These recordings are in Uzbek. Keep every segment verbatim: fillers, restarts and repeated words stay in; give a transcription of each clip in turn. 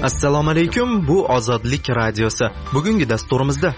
Assalomu alaykum, bu Ozodlik radiosi. Bugungi dasturimizda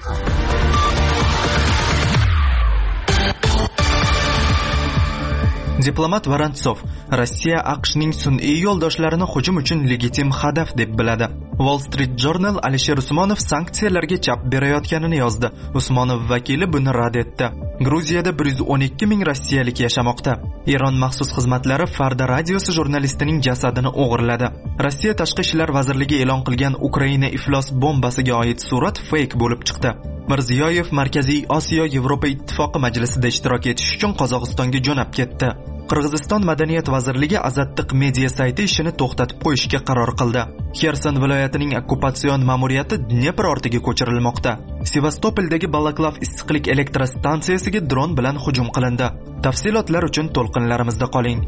Diplomat Vorontsov Rossiya AQShning sun'iy yo'ldoshlarini hujum uchun legitim hadaf deb biladi. Wall Street Journal Alisher Usmonov sanksiyalarga chap berayotganini yozdi. Usmonov vakili buni rad etdi. Gruziyada bir yuz o'n ikki ming rossiyalik yashamoqda. Eron maxsus xizmatlari Farda radiosi jurnalistining jasadini o'g'irladi. Rossiya Tashqi ishlar vazirligi e'lon qilgan Ukraina iflos bombasiga oid surat fake bo'lib chiqdi. Mirziyoyev Markaziy Osiyo Yevropa Ittifoqi majlisida ishtirok etish uchun Qozog'istonga jo'nab ketdi. Qirg'iziston Madaniyat vazirligi Azattiq media sayti ishini to'xtatib qo'yishga qaror qildi. Xerson viloyatining okkupatsion ma'muriyati Dnepr ortiga ko'chirilmoqda. Sevastopoldagi Balaklav issiqlik elektrostansiyasiga dron bilan hujum qilindi. Tafsilotlar uchun to'lqinlarimizda qoling.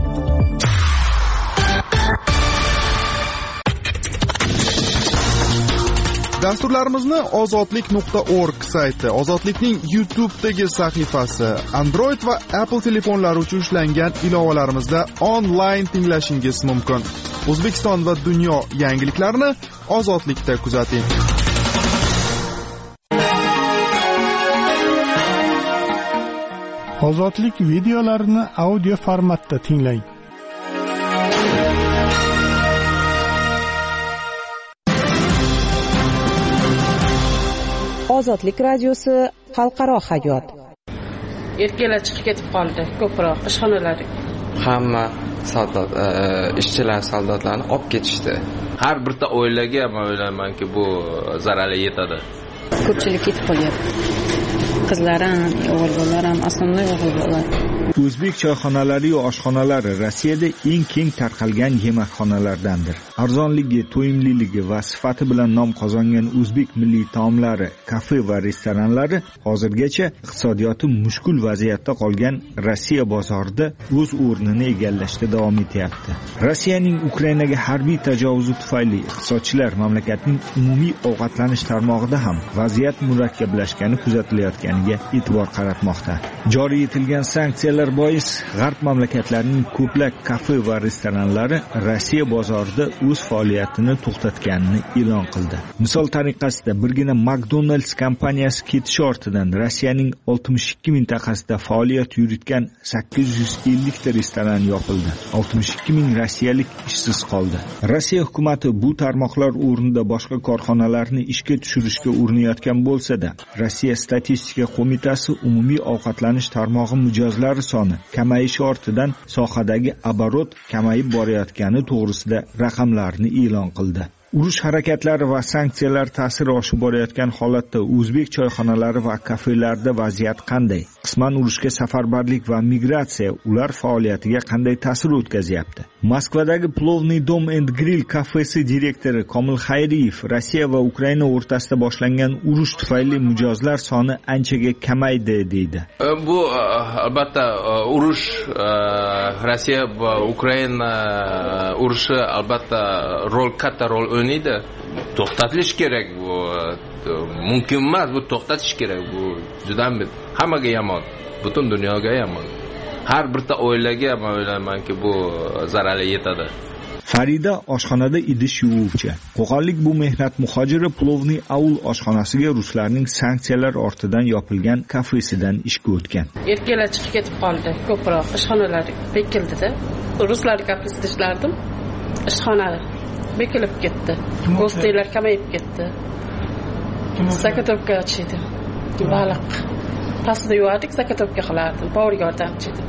Dasturlarimizni ozodlik nuqta org sayti, Ozodlikning YouTube'dagi sahifasi, Android va Apple telefonlari uchun ishlangan ilovalarimizda onlayn tinglashingiz mumkin. O'zbekiston va dunyo yangiliklarini Ozodlikda kuzating. Ozodlik videolarini audio formatda tinglang. Ozodlik radiosi xalqaro hayot. Erkaklar chiqib ketib qoldi, ko'proq ishxonalar. Hamma soldat, ishchilar soldatlarni olib ketishdi. Har birta oilaga men o'ylaymanki bu zarar yetadi. Ko'pchilik ketib qolyapti. Qizlar ham, o'g'illar ham, aslında o'g'illar. O'zbek choyxonalari va oshxonalari Rossiyada eng keng tarqalgan yemakxonalardandir. Arzonligi, to'yimliligi va sifati bilan nom qozongan o'zbek milliy taomlari, kafe va restoranlari hozirgacha iqtisodiyoti mushkul vaziyatda qolgan Rossiya bozorida o'z o'rnini egallashda davom etyapti. Rossiyaning Ukrainaga harbiy tajovuzi tufayli iqtisodchilar mamlakatning umumiy ovqatlanish tarmog'ida ham vaziyat murakkablashgani kuzatilayotganiga e'tibor qaratmoqda. Joriy etilgan sanksiyalar bois g'arb mamlakatlarining ko'plab kafe va restoranlari Rossiya bozorida o'z faoliyatini to'xtatganini e'lon qildi. Misol tariqasida birgina McDonald's kompaniyasi ketishi ortidan Rossiyaning oltmish ikki mintaqasida faoliyat yuritgan sakkiz yuz ellik ta restoran yopildi. oltmish ikki ming rossiyalik ishsiz qoldi. Rossiya hukumati bu tarmoqlar o'rnida boshqa korxonalarni ishga tushirishga urinayotgan bo'lsa-da, Rossiya statistika qo'mitasi umumiy ovqatlanish tarmog'i mijozlari soni kamayishi ortidan sohadagi оборот kamayib borayotgani to'g'risida raqamlarni e'lon qildi. Urush harakatlari va sanksiyalar ta'siri oshib borayotgan holatda o'zbek choyxonalari va kafelarida vaziyat qanday? Qisman urushga safarbarlik va migratsiya ular faoliyatiga qanday ta'sir o'tkazyapti? Moskvadagi Plovniy dom and grill kafesi direktori Komil Xayriyev Rossiya va Ukraina o'rtasida boshlangan urush tufayli mijozlar soni anchaga kamaydi deydi. Bu albatta urush Rossiya va Ukraina urushi albatta rol katta rol o'ynaydi. To'xtatish kerak bu. Mumkin emas, bu to'xtatish kerak. Bu juda hammaga yomon, butun dunyoga yomon. Har birta oilaga men o'ylaymanki bu zarar yetadi. Farida oshxonada idish yuvuvchi. Qo'qonlik bu mehnat muhojiri Plovniy aul oshxonasiga ruslarning sanksiyalar ortidan yopilgan kafesidan ishga o'tgan. Erkaklar chiqib ketib qoldi, ko'proq ishxonalar bekildida. Ruslar kafesida ishlardim. Ishxona bekilib ketdi. Go'steylar kamayib ketdi. Zakatovka ochdi. Baliq. Pastda yuvardik, zakatovka qilardim. Power yordamchi edim.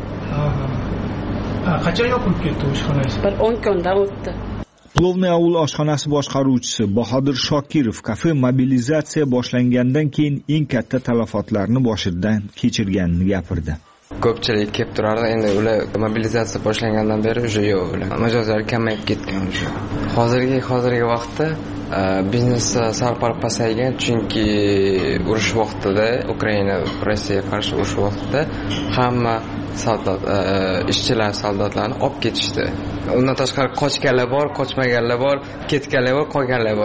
Qachon yopilib ketdi oshxonangiz? Bir o'n kundan o'tdi. Plovniy aul oshxonasi boshqaruvchisi Bahodir Shokirov kafe mobilizatsiya boshlangandan keyin eng katta talafotlarni boshidan kechirganini gapirdi. Ko'pchilik kelib turardi, endi ular mobilizatsiya boshlangandan beri уже yo'q ular. Mijozlar kamayib ketgan уже. Hozirgi hozirgi vaqtda biznes sal pal pasaygan, chunki urush vaqtida, Ukraina Rossiyaga qarshi urush vaqtida hamma soldat, ishchilar soldatlarni olib ketishdi. Undan tashqari qochganlar bor, qochmaganlar bor, ketganlar bor, qolganlar bor.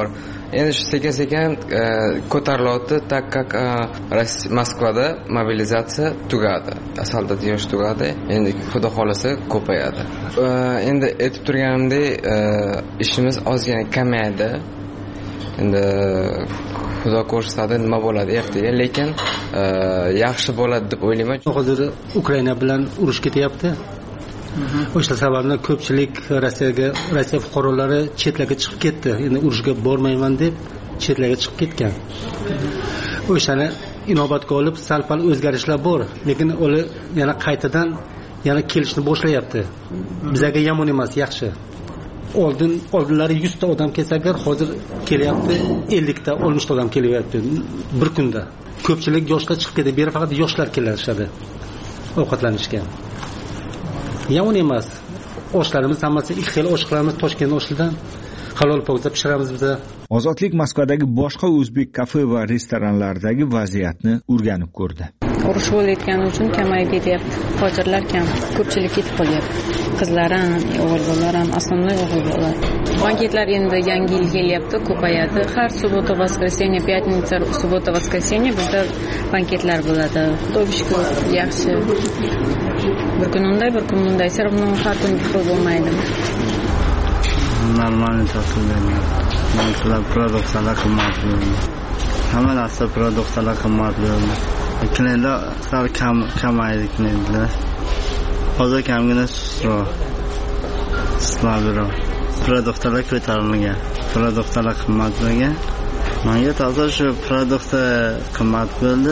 endi shu sekin sekin ko'tarilyapti, так как Moskvada mobilizatsiya tugadi, soldat yosh tugadi, endi xudo xolasa ko'payadi. Endi aytib turganimdek, ishimiz ozgina kamayadi. Endi xudo ko'rsatadi nima bo'ladi ertaga, lekin yaxshi bo'ladi deb o'ylayman. Hozir Ukraina bilan urush ketyapti. O'sha sababdan ko'pchilik Rossiyaga, Rossiya fuqarolari chetlarga chiqib ketdi. Endi urushga bormayman deb chetlarga chiqib ketgan. O'shani inobatga olib sal-pal o'zgarishlar bor, lekin ular yana qaytadan yana kelishni boshlayapti. Bizga yomon emas, yaxshi. Oldin oldinlari yuz ta odam kelsagar, hozir kelyapti ellik ta, oltmish ta odam kelyapti bir kunda. Ko'pchilik yoshlar chiqib ketdi, beri faqat yoshlar kelishadi ovqatlanishga. Yomon emas. Oshlarimiz hammasi ikki xil osh qilamiz, Toshkent oshidan halol pokza pishiramiz biz. Ozodlik Moskvadagi boshqa o'zbek kafe va restoranlaridagi vaziyatni o'rganib ko'rdi. Urush bo'layotgani uchun kamayib ketyapti. Hojirlar kam, ko'pchilik ketib qolyapti. Qizlar ham, o'g'il bolalar ham, основной o'g'il bolalar. Banketlar endi yangi yil kelyapti, ko'payadi. Har subota, voskreseniya, pятница, subota, voskreseniya bizda banketlar bo'ladi. Xudoga shukr, yaxshi. Bir kun unday, bir kun bunday. Sirabno har kun xil bo'lmaydi. Нормально tasvirlayman. Narxlar produksiyalar qimmat bo'ldi. Hamma narsa produksiyalar qimmat bo'ldi. Klientlar sal kam kamaydi klientlar. Hozir kamgina sustroq. Slavro. Produksiyalar ko'tarilgan. Produksiyalar qimmat bo'lgan. Menga toza shu produksiya qimmat bo'ldi.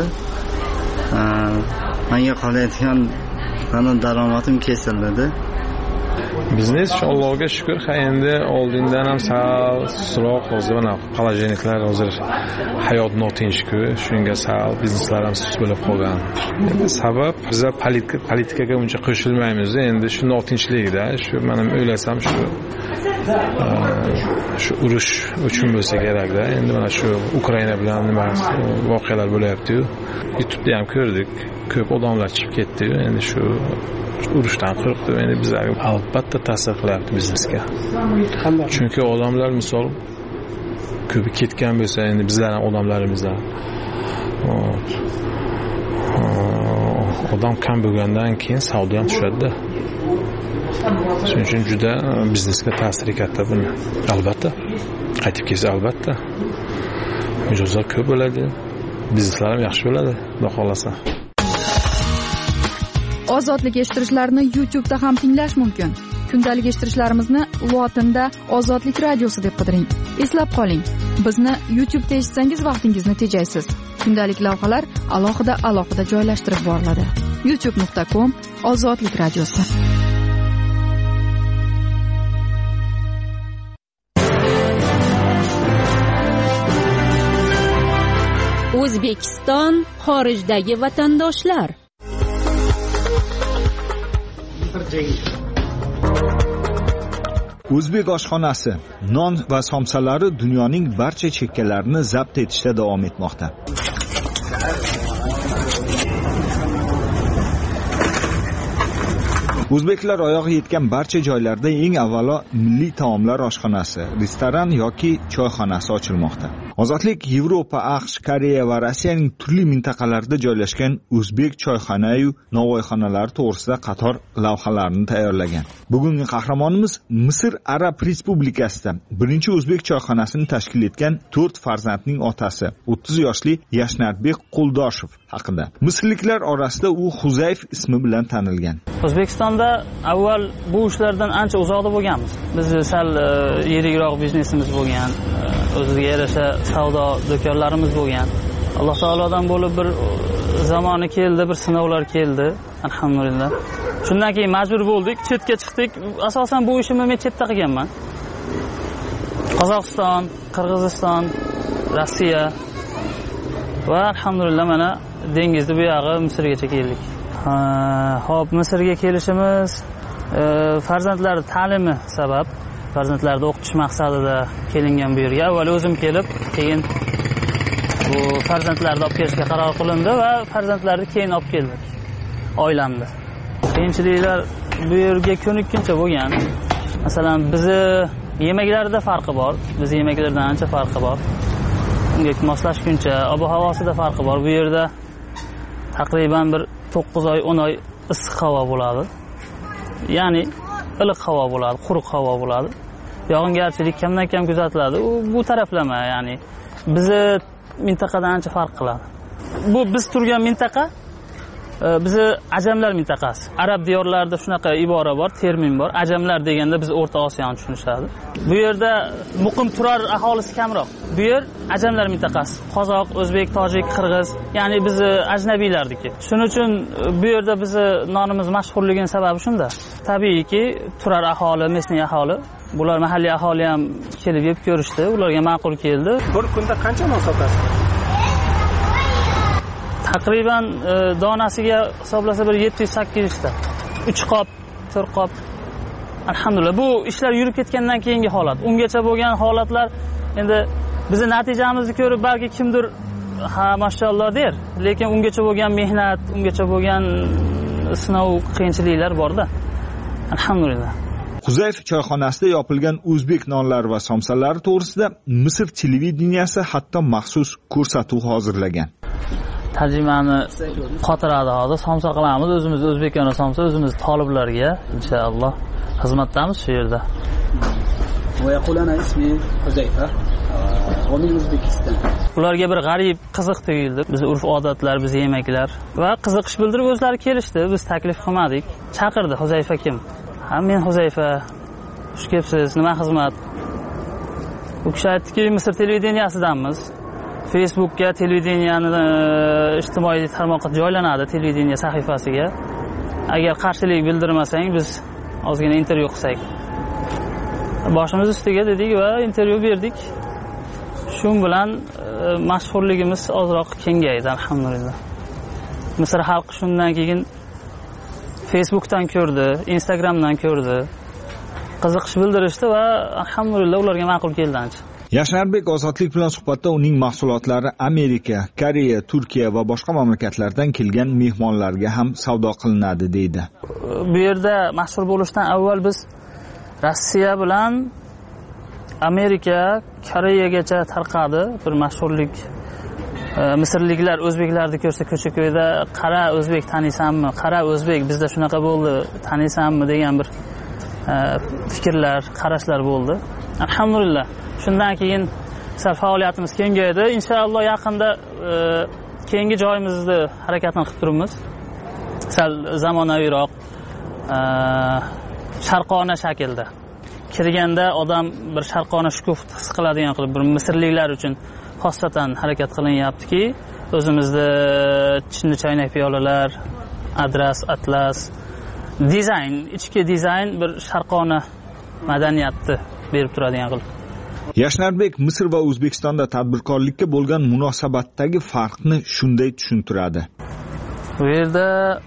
Menga qolayotgan qanday daromadim kesildi. Biznes Allohga shukr, ha endi oldindan ham sal sustroq, hozir mana palajeniklar hozir hayot notinch-ku, shunga sal bizneslar ham sus bo'lib qolgan. Endi sabab biz politikaga uncha qo'shilmaymiz, endi shu notinchlikda, shu men o'ylasam shu shu urush uchun bo'lsa kerak-da. Endi mana shu Ukraina bilan nima voqealar bo'lyapti-yu. YouTube'da ham ko'rdik, ko'p odamlar chiqib ketdi-yu. Endi shu urushdan qo'rqdi, endi bizlarga albatta ta'sir qilyapti biznesga. Chunki odamlar misol ko'p ketgan bo'lsa, endi bizlarning odamlarimizdan odam kam bo'lgandan keyin savdo ham tushadi. Shuning uchun juda biznesga ta'siri katta buni. Albatta. Qaytib kelsa albatta. Mijozlar ko'p bo'ladi. Bizneslar ham yaxshi bo'ladi, xudo xolasa. Ozodlik eshittirishlarni YouTube'da ham tinglash mumkin. Kundalik eshittirishlarimizni lotinda Ozodlik radiosi deb qidiring. Eslab qoling, bizni YouTube'da eshitsangiz vaqtingizni tejaysiz. Kundalik lavhalar alohida alohida joylashtirib boriladi. youtube nuqta com Ozodlik radiosi. O'zbekiston xorijdagi vatandoshlar. O'zbek oshxonasi non va somsalari dunyoning barcha chekkalarini zabt etishda davom etmoqda. O'zbeklar oyog'i yetgan barcha joylarda eng avvalo milliy taomlar oshxonasi, restoran yoki choyxonasi ochilmoqda. Ozodlik Yevropa, AQSh, Koreya va Rossiyaning turli mintaqalarida joylashgan o'zbek choyxona-yu novvoyxonalari to'g'risida qator lavhalarni tayyorlagan. Bugungi qahramonimiz Misr Arab Respublikasida birinchi o'zbek choyxonasini tashkil etgan to'rt farzandning otasi, o'ttiz yoshli Yashnarbek Qo'ldoshev haqida. Misrliklar orasida u Huzayf ismi bilan tanilgan. O'zbekistonda avval bu ishlardan ancha uzoqda bo'lganmiz. Biz sal yirikroq biznesimiz bo'lgan, o'ziga yarasha savdo do'konlarimiz bo'lgan. Alloh taolodan bo'lib bir zamoni keldi, bir sinovlar keldi, alhamdulillah. Shundan keyin majbur bo'ldik, chetga chiqdik. Asosan bu ishimni men chetda qilganman. Qozog'iston, Qirg'iziston, Rossiya va alhamdulillah mana dengizni bu yog'i Misrgacha keldik. Xo'p, Misrga kelishimiz farzandlar ta'limi sabab, farzandlarni o'qitish maqsadida kelingan bu yerga. Avval o'zim kelib, keyin bu farzandlarni olib kelishga qaror qilindi va farzandlarni keyin olib keldik oilamda. Qiyinchiliklar bu yerga ko'nikkuncha bo'lgan. Masalan, bizni Yemeklarida farqi bor. Biz yemeklardan ancha farqi bor. Unga moslashguncha ob-havosida farqi bor. Bu yerda taqriban bir to'qqiz oy, o'n oy issiq havo bo'ladi. Ya'ni iliq havo bo'ladi, quruq havo bo'ladi. Yog'ingarchilik kamdan kam kuzatiladi. U bu taraflama, ya'ni bizni mintaqadan ancha farq qiladi. Bu biz turgan mintaqa bizi ajamlar mintaqasi. Arab diyorlarida shunaqa ibora bor, termin bor. Ajamlar deganda biz O'rta Osiyoni tushunishadi. Bu yerda muqim turar aholisi kamroq. Bu yer ajamlar mintaqasi. Qozoq, o'zbek, tojik, qirg'iz, ya'ni biz ajnabiylarniki. Shuning uchun bu yerda bizni nonimiz mashhurligining sababi shunda. Tabiiyki, turar aholi, mesniy aholi, bular mahalliy aholi ham kelib yeb ko'rishdi, ularga ma'qul keldi. Bir kunda qancha non sotasiz? Taqriban e, donasiga hisoblasa bir yetti yuz sakkiz yuz ta. uch qop, to'rt qop. Alhamdulillah, bu ishlar yurib ketgandan keyingi holat. Ungacha bo'lgan holatlar endi bizni natijamizni ko'rib balki kimdir ha mashalloh der, lekin ungacha bo'lgan mehnat, ungacha bo'lgan sinov, qiyinchiliklar bor-da. Alhamdulillah. Huzayf choyxonasida yopilgan o'zbek nonlari va somsalari to'g'risida Misr televideniyasi hatto maxsus ko'rsatuv hozirlagan. Tarjimani qotiradi hozir. Somsa qilamiz, o'zimiz o'zbekona somsa, o'zimiz toliblarga inshaalloh xizmatdamiz shu yerda. ويقول أنا اسمي حذيفة ومن أوزبekistan. Ularga bir g'arib, qiziq tuyuldi. Biz urf-odatlar, biz yemeklar va qiziqish bildirib o'zlari kelishdi. Biz taklif qilmadik. Chaqirdi, Huzayfa kim? Ha, men Huzayfa. Xush kelibsiz. Nima xizmat? U kishi aytdiki, Misr televideniyasidanmiz. Facebookga televideniyani ijtimoiy tarmoqqa joylanadi, televideniya sahifasiga. Agar qarshilik bildirmasang, biz ozgina intervyu qilsak. Boshimiz ustiga dedik va intervyu berdik. Shun bilan mashhurligimiz ozroq kengaydi, alhamdulillah. Misr xalqi shundan keyin Facebookdan ko'rdi, Instagramdan ko'rdi. Qiziqish bildirishdi va alhamdulillah ularga ma'qul keldi ancha. Yashnarbek Ozodlik bilan suhbatda uning mahsulotlari Amerika, Koreya, Turkiya va boshqa mamlakatlardan kelgan mehmonlarga ham savdo qilinadi deydi. Bu yerda mashhur bo'lishdan avval biz Rossiya bilan Amerika, Koreyagacha tarqadi bir mashhurlik. Misrliklar o'zbeklarni ko'rsa ko'cha-ko'yda qara o'zbek taniysanmi? Qara o'zbek bizda shunaqa bo'ldi, taniysanmi degan bir fikrlar, qarashlar bo'ldi. Alhamdulillah. Shundan keyin sal faoliyatimiz kengaydi. Inshaalloh yaqinda e, keyingi joyimizni harakatini qilib turibmiz. Sal zamonaviyroq, e, sharqona shaklda. Kirganda odam bir sharqona shukuf his qiladigan qilib bir misrliklar uchun xosatan harakat qilinyaptiki, o'zimizda chinni choynak piyolalar, adras, atlas, dizayn, ichki dizayn bir sharqona madaniyatni berib turadigan qilib. Yashnarbek Misr va O'zbekistonda tadbirkorlikka bo'lgan munosabatdagi farqni shunday tushuntiradi. Bu yerda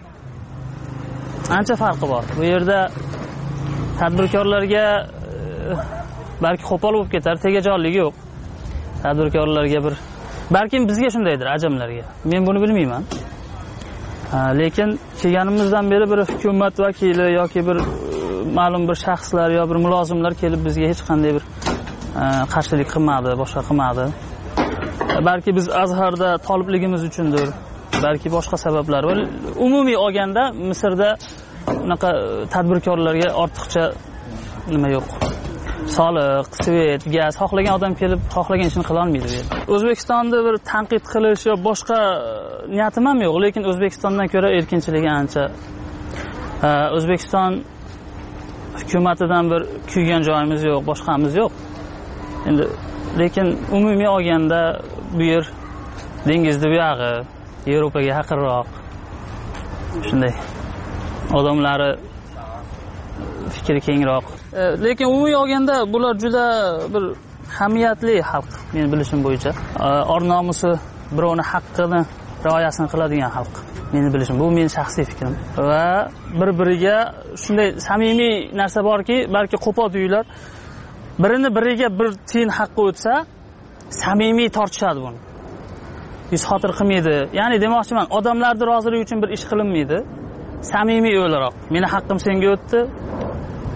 ancha farqi bor. Bu yerda tadbirkorlarga balki qo'pol bo'lib ketar, tegajonlik yo'q. Tadbirkorlarga bir balki bizga shundaydir, ajamlarga. Men buni bilmayman. Lekin kelganimizdan beri bir hukumat vakili yoki bir ma'lum bir shaxslar yo bir mulozimlar kelib bizga hech qanday bir qarshilik qilmadi, boshqa qilmadi. Balki biz Azharda tolibligimiz uchundir, balki boshqa sabablar bor. Umumiy olganda Misrda unaqa tadbirkorlarga ortiqcha nima yo'q. Soliq, svet, gaz, xohlagan odam kelib xohlagan ishini qila olmaydi bu yerda. O'zbekistonda bir tanqid qilish yo boshqa niyatim ham yo'q, lekin O'zbekistondan ko'ra erkinchiligi ancha. O'zbekiston hukumatidan bir kuygan joyimiz yo'q, boshqamiz yo'q. Endi lekin umumiy olganda bu yer dengizni bu yog'i, Yevropaga yaqinroq. Shunday. Odamlari fikri kengroq. E, lekin umumiy olganda bular juda bir hamiyatli xalq, men bilishim bo'yicha. E, or-nomusi, birovni haqqini rioyasini qiladigan xalq. Meni bilishim, bu mening shaxsiy fikrim. Va bir-biriga shunday samimiy narsa borki, balki qo'pol uylar birini biriga bir tiyin haqqi o'tsa, samimiy tortishadi buni. Yuz xotir qilmaydi. Ya'ni demoqchiman, odamlarning roziligi uchun bir ish qilinmaydi. Samimiy o'laroq. Meni haqqim senga o'tdi.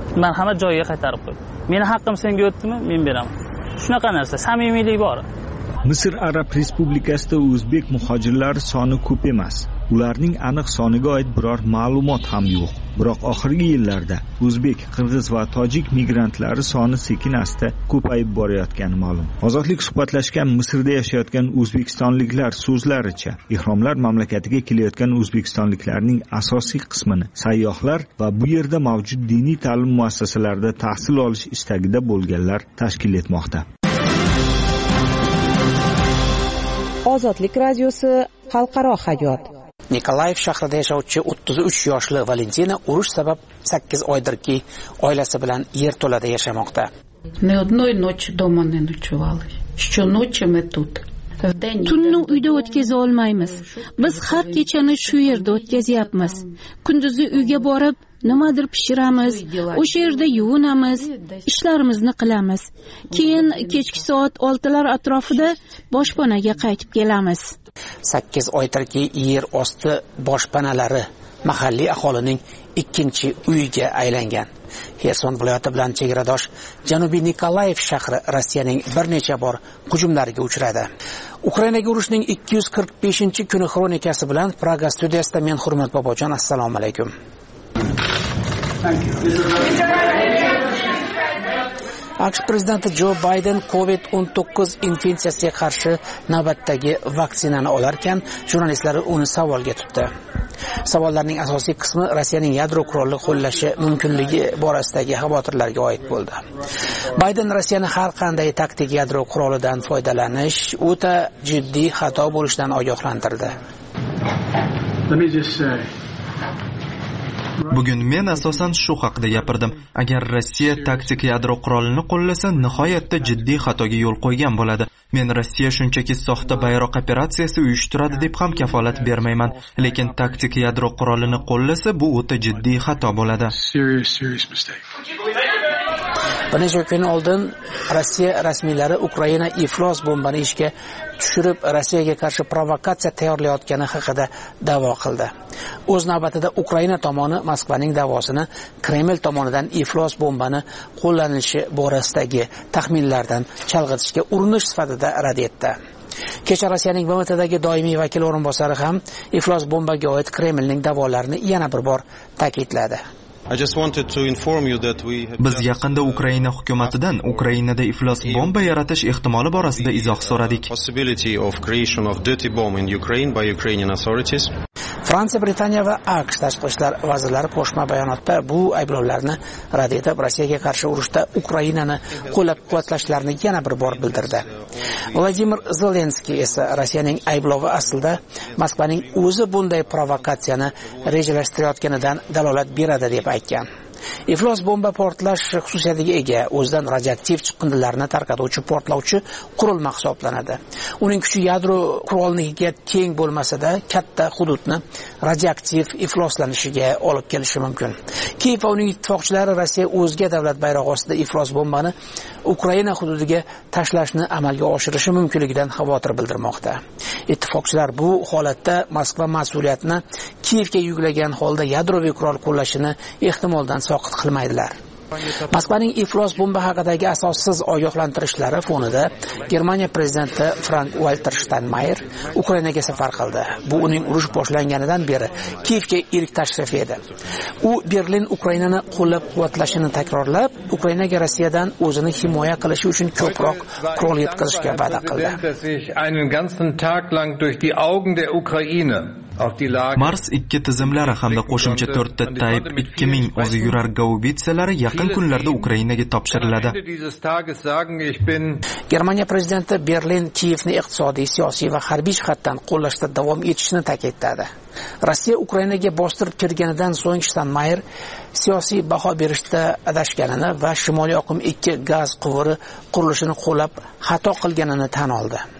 marhamat joyiga qaytarib qo'y. Meni haqqim senga o'tdimi, men beraman. Shunaqa narsa, samimiylik bor. Misr Arab Respublikasida o'zbek muhojirlari soni ko'p emas. Ularning aniq soniga oid biror ma'lumot ham yo'q. Biroq oxirgi yillarda o'zbek, qirg'iz va tojik migrantlari soni sekin-asta ko'payib borayotgani ma'lum. Ozodlik suhbatlashgan Misrda yashayotgan o'zbekistonliklar so'zlaricha, ihromlar mamlakatiga kelayotgan o'zbekistonliklarning asosiy qismini sayyohlar va bu yerda mavjud diniy ta'lim muassasalarida tahsil olish istagida bo'lganlar tashkil etmoqda. Ozodlik radiosi xalqaro hayot. Nikolayev shahrida yashovchi o'ttiz uch yoshli Valentina urush sabab sakkiz oydirki oilasi bilan yerto'lada yashamoqda. Ни одной ночи дома не ночевали. Что ночи мы тут. Tunni uyda o'tkaza olmaymiz. Biz har kechani shu yerda o'tkazyapmiz. Kunduzi uyga borib, nimadir pishiramiz, o'sha yerda yuvinamiz, ishlarimizni qilamiz. Keyin kechki soat oltilar atrofida boshpanaga qaytib kelamiz. sakkiz oydirki yer osti boshpanalari mahalliy aholining ikkinchi uyiga aylangan. Xerson viloyati bilan chegaradosh Janubiy Nikolayev shahri Rossiyaning bir necha bor hujumlariga uchradi. Ukrainaga urushning ikki yuz qirq beshinchi kuni xronikasi bilan Praga studiyasida men Hurmat Bobojon, assalomu alaykum. AQSh prezidenti Jo Bayden covid o'n to'qqiz infeksiyasiga qarshi navbatdagi vaksinani olarkan, jurnalistlar uni savolga tutdi. Savollarning asosiy qismi Rossiyaning yadro qurolini qo'llashi mumkinligi borasidagi xavotirlarga oid bo'ldi. Bayden Rossiyani har qanday taktik yadro qurolidan foydalanish o'ta jiddiy xato bo'lishidan ogohlantirdi. Bugun men asosan shu haqida gapirdim. Agar Rossiya taktik yadro qurolini qo'llasa, nihoyatda jiddiy xatoga yo'l qo'ygan bo'ladi. Men Rossiya shunchaki soxta bayroq operatsiyasi uyushtiradi deb ham kafolat bermayman, lekin taktik yadro qurolini qo'llasa, bu o'ta jiddiy xato bo'ladi. Bir necha kun oldin Rossiya rasmiylari Ukraina iflos bombani ishga tushirib, Rossiyaga qarshi provokatsiya tayyorlayotgani haqida da'vo qildi. O'z navbatida Ukraina tomoni Moskvaning da'vosini Kreml tomonidan iflos bombani qo'llanishi borasidagi taxminlardan chalg'itishga urinish sifatida rad etdi. Kecha Rossiyaning B M Tdagi doimiy vakil o'rinbosari ham iflos bombaga oid Kremlning da'volarini yana bir bor ta'kidladi. Biz yaqinda Ukraina hukumatidan Ukrainada iflos bomba yaratish ehtimoli borasida izoh so'radik. Fransiya, Britaniya va AQSh tashqi ishlar vazirlari qo'shma bayonotda bu ayblovlarni rad etib, Rossiyaga qarshi urushda Ukrainani qo'llab-quvvatlashlarini yana bir bor bildirdi. Vladimir Zelenskiy esa Rossiyaning ayblovi aslida Moskvaning o'zi bunday provokatsiyani rejalashtirayotganidan dalolat beradi deb aytgan. Iflos bomba portlash xususiyatiga ega, o'zidan radioaktiv chiqindilarni tarqatuvchi portlovchi qurilma hisoblanadi. Uning kuchi yadro qurolnikiga teng bo'lmasa-da, katta hududni radioaktiv ifloslanishiga olib kelishi mumkin. Kiev va uning ittifoqchilari Rossiya o'zga davlat bayrog'i ostida iflos bombani Ukraina hududiga tashlashni amalga oshirishi mumkinligidan xavotir bildirmoqda. Ittifoqchilar bu holatda Moskva mas'uliyatini Kievga yuklagan holda yadroviy qurol qo'llashini ehtimoldan soqit qilmaydilar. Moskvaning iflos bomba haqidagi asossiz ogohlantirishlari fonida Germaniya prezidenti Frank-Walter Steinmeier Ukrainaga safar qildi. Bu uning urush boshlanganidan beri Kievga ilk tashrifi edi. U Berlin Ukrainani qo'llab-quvvatlashini takrorlab, Ukrainaga Rossiyadan o'zini himoya qilishi uchun ko'proq qurol yetkazishga va'da qildi. Mars ikki tizimlari hamda qo'shimcha to'rtta Type ikki ming o'zi yurar gaubitsalari yaqin kunlarda Ukrainaga topshiriladi. Germaniya prezidenti Berlin Kievni iqtisodiy, siyosiy va harbiy jihatdan qo'llashda davom etishini ta'kidladi. Rossiya Ukrainaga bostirib kirganidan so'ng Steinmeier siyosiy baho berishda adashganini va Shimoliy oqim ikki gaz quvuri qurilishini qo'llab xato qilganini tan oldi.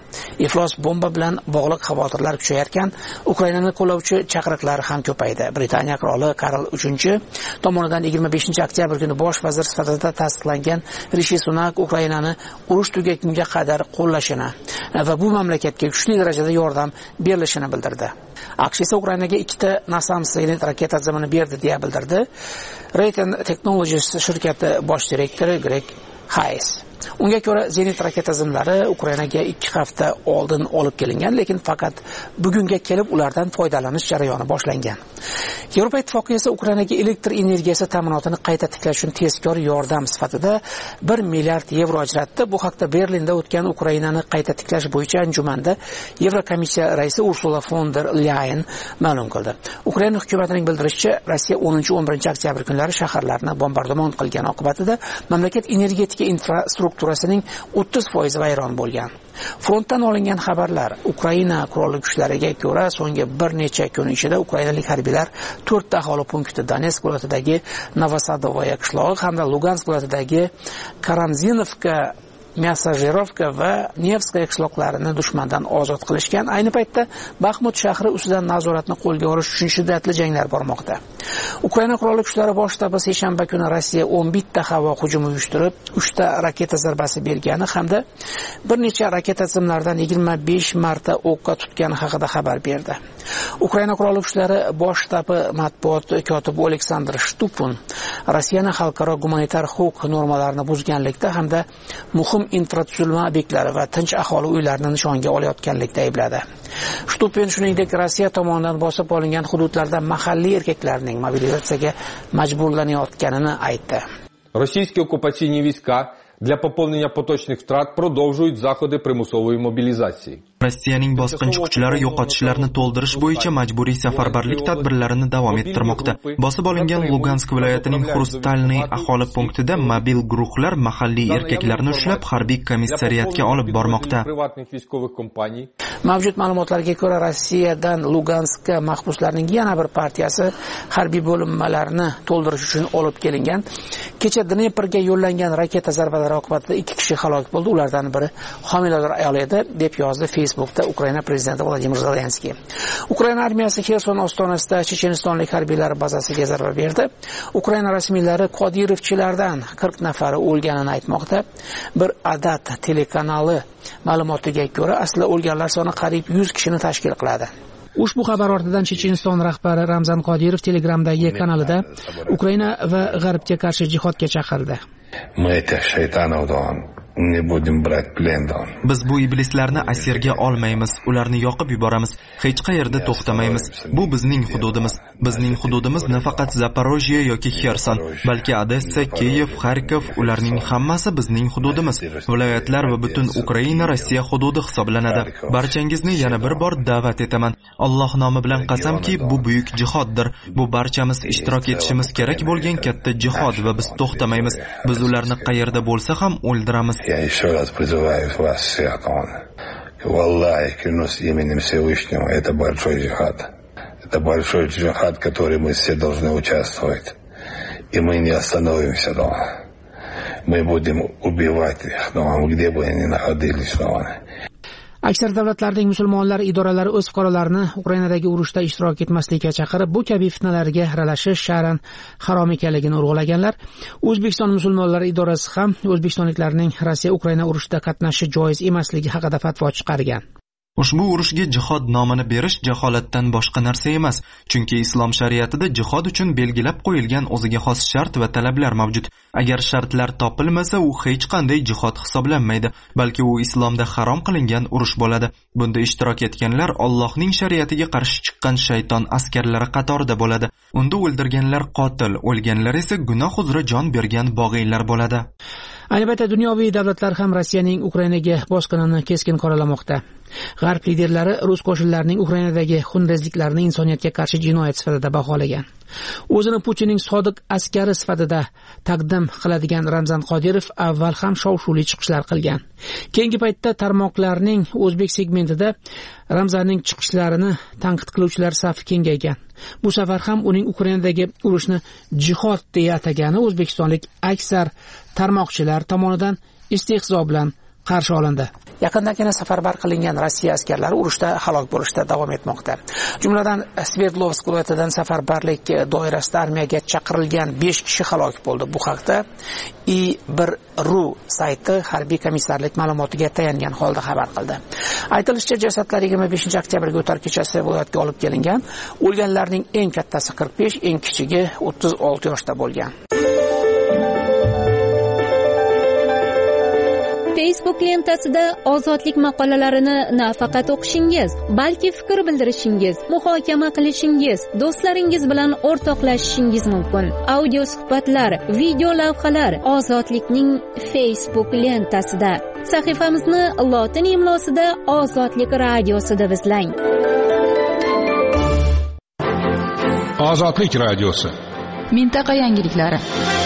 iflos bomba bilan bog'liq xavotirlar kuchayarkan, Ukrainani qo'llovchi chaqiriqlar ham ko'paydi. Britaniya qiroli Karl uchinchi tomonidan yigirma beshinchi oktyabr kuni bosh vazir sifatida tasdiqlangan Rishi Sunak Ukrainani urush tugagunga qadar qo'llashini va bu mamlakatga kuchli darajada yordam berilishini bildirdi. AQSh esa Ukrainaga ikkita NASAMS raketa tizimini berdi deya bildirdi. Raytheon Technologies shirkati bosh direktori Greg Hayes. Unga ko'ra Zenit raketa tizimlari Ukrainaga ikki hafta oldin olib kelingan, lekin faqat bugunga kelib ulardan foydalanish jarayoni boshlangan. Yevropa Ittifoqi esa Ukrainaga elektr energiyasi ta'minotini qayta tiklash uchun tezkor yordam sifatida bir milliard yevro ajratdi. Bu haqda Berlinda o'tgan Ukrainani qayta tiklash bo'yicha anjumanda Yevrokomissiya raisi Ursula von der Leyen ma'lum qildi. Ukraina hukumatining bildirishicha, Rossiya o'ninchi o'n birinchi oktyabr kunlari shaharlarni bombardimon qilgani oqibatida mamlakat energetika infrastrukturasining o'ttiz foizi vayron bo'lgan. Frontdan olingan xabarlar Ukraina qurolli kuchlariga ko'ra so'nggi bir necha kun ichida ukrainalik harbiylar to'rtta aholi punkti Donetsk viloyatidagi Novosadovoye qishlog'i hamda Lugansk viloyatidagi Karamzinovka, Mesajerovka va Nevskaya qishloqlarini dushmandan ozod qilishgan. Ayni paytda Baxmut shahri ustidan nazoratni qo'lga olish uchun shiddatli janglar bormoqda. Ukraina qurolli kuchlari bosh shtabi seshanba kuni Rossiya o'n bitta havo hujumi uyushtirib, uchta raketa zarbasi bergani hamda bir necha raketa tizimlaridan yigirma besh marta o'qqa tutgani haqida xabar berdi. Ukraina qurolli kuchlari bosh shtabi matbuot kotibi Aleksandr Shtupun Rossiyani xalqaro gumanitar huquq normalarini buzganlikda hamda muhim infratuzilma obyektlari va tinch aholi uylarini nishonga olayotganlikda aybladi. Shtupin shuningdek Rossiya tomonidan bosib olingan hududlarda mahalliy erkaklarning mobilizatsiyaga majburlanayotganini aytdi. Російські окупаційні війська для поповнення поточних втрат продовжують заходи примусової мобілізації. Rossiyaning bosqinchi kuchlari yo'qotishlarni to'ldirish bo'yicha majburiy safarbarlik tadbirlarini davom ettirmoqda. Bosib olingan Lugansk viloyatining Xrustalniy aholi punktida mobil guruhlar mahalliy erkaklarni ushlab harbiy komissariyatga olib bormoqda. Mavjud ma'lumotlarga ko'ra, Rossiyadan Luganskka mahbuslarning yana bir partiyasi harbiy bo'linmalarni to'ldirish uchun olib kelingan. Kecha Dneprga yo'llangan raketa zarbalari oqibatida ikki kishi halok bo'ldi. Ulardan biri homilador ayol edi, deb yozdi Facebookda Ukraina prezidenti Vladimir Zelenskiy. Ukraina armiyasi Xerson ostonasida chechenistonlik harbiylar bazasiga zarba berdi. Ukraina rasmiylari Qodirovchilardan qirq nafari o'lganini aytmoqda. Bir Adat telekanali ma'lumotiga ko'ra, asli o'lganlar soni qariyb yuz kishini tashkil qiladi. Ushbu xabar ortidan Checheniston rahbari Ramzan Qodirov Telegramdagi kanalida Ukraina va G'arbga qarshi jihodga chaqirdi. Biz bu iblislarni asirga olmaymiz, ularni yoqib yuboramiz, hech qayerda to'xtamaymiz. Bu bizning hududimiz. Bizning hududimiz nafaqat Zaporojye yoki Xerson, balki Odessa, Kiyev, Xarkov, ularning hammasi bizning hududimiz. Viloyatlar va butun Ukraina Rossiya hududi hisoblanadi. Barchangizni yana bir bor da'vat etaman. Alloh nomi bilan qasamki, bu buyuk jihoddir. Bu barchamiz ishtirok etishimiz kerak bo'lgan katta jihod va biz to'xtamaymiz. Biz ularni qayerda bo'lsa ham o'ldiramiz. Я еще раз призываю вас всех, Валлахи, клянусь именем Всевышнего, это большой джихад. Это большой джихад, в который мы все должны участвовать. И мы не остановимся дома. Мы будем убивать их дома, где бы они находились дома. Aksar davlatlarning musulmonlar idoralari o'z fuqarolarini Ukrainadagi urushda ishtirok etmaslikka chaqirib, bu kabi fitnalarga aralashish shar'an harom ekanligini urg'ulaganlar. O'zbekiston musulmonlari idorasi ham o'zbekistonliklarning Rossiya Ukraina urushida qatnashishi joiz emasligi haqida fatvo chiqargan. Ushbu urushga jihod nomini berish jaholatdan boshqa narsa emas, chunki islom shariatida jihod uchun belgilab qo'yilgan o'ziga xos shart va talablar mavjud. Agar shartlar topilmasa, u hech qanday jihod hisoblanmaydi, balki u islomda harom qilingan urush bo'ladi. Bunda ishtirok etganlar Allohning shariatiga qarshi chiqqan shayton askarlari qatorida bo'ladi. Unda o'ldirganlar qotil, o'lganlar esa gunoh uzra jon bergan bog'iylar bo'ladi. Ayni paytda dunyoviy davlatlar ham Rossiyaning Ukrainaga bosqinini keskin qoralamoqda. G'arb liderlari rus qo'shinlarining Ukrainadagi xunrezliklarini insoniyatga qarshi jinoyat sifatida baholagan. O'zini Putinning sodiq askari sifatida taqdim qiladigan Ramzan Qodirov avval ham shov-shuvli chiqishlar qilgan. Keyingi paytda tarmoqlarning o'zbek segmentida Ramzanning chiqishlarini tanqid qiluvchilar safi kengaygan. Bu safar ham uning Ukrainadagi urushni jihod deya atagani o'zbekistonlik aksar tarmoqchilar tomonidan istehzo bilan qarshi olindi. yaqindagina safarbar qilingan Rossiya askarlari urushda halok bo'lishda davom etmoqda. Jumladan Sverdlovsk viloyatidan safarbarlik doirasida armiyaga chaqirilgan besh kishi halok bo'ldi. Bu haqda i bir ru sayti harbiy komissarlik ma'lumotiga tayangan holda xabar qildi. Aytilishicha, jasadlar yigirma beshinchi oktyabrga o'tar kechasi viloyatga olib kelingan. O'lganlarning eng kattasi qirq besh, eng kichigi o'ttiz olti yoshda bo'lgan. Facebook lentasida ozodlik maqolalarini nafaqat o'qishingiz, balki fikr bildirishingiz, muhokama qilishingiz, do'stlaringiz bilan o'rtoqlashishingiz mumkin. Audio suhbatlar, video lavhalar ozodlikning Facebook lentasida. Sahifamizni lotin imlosida Ozodlik radiosi deb izlang. Ozodlik radiosi. Mintaqa yangiliklari.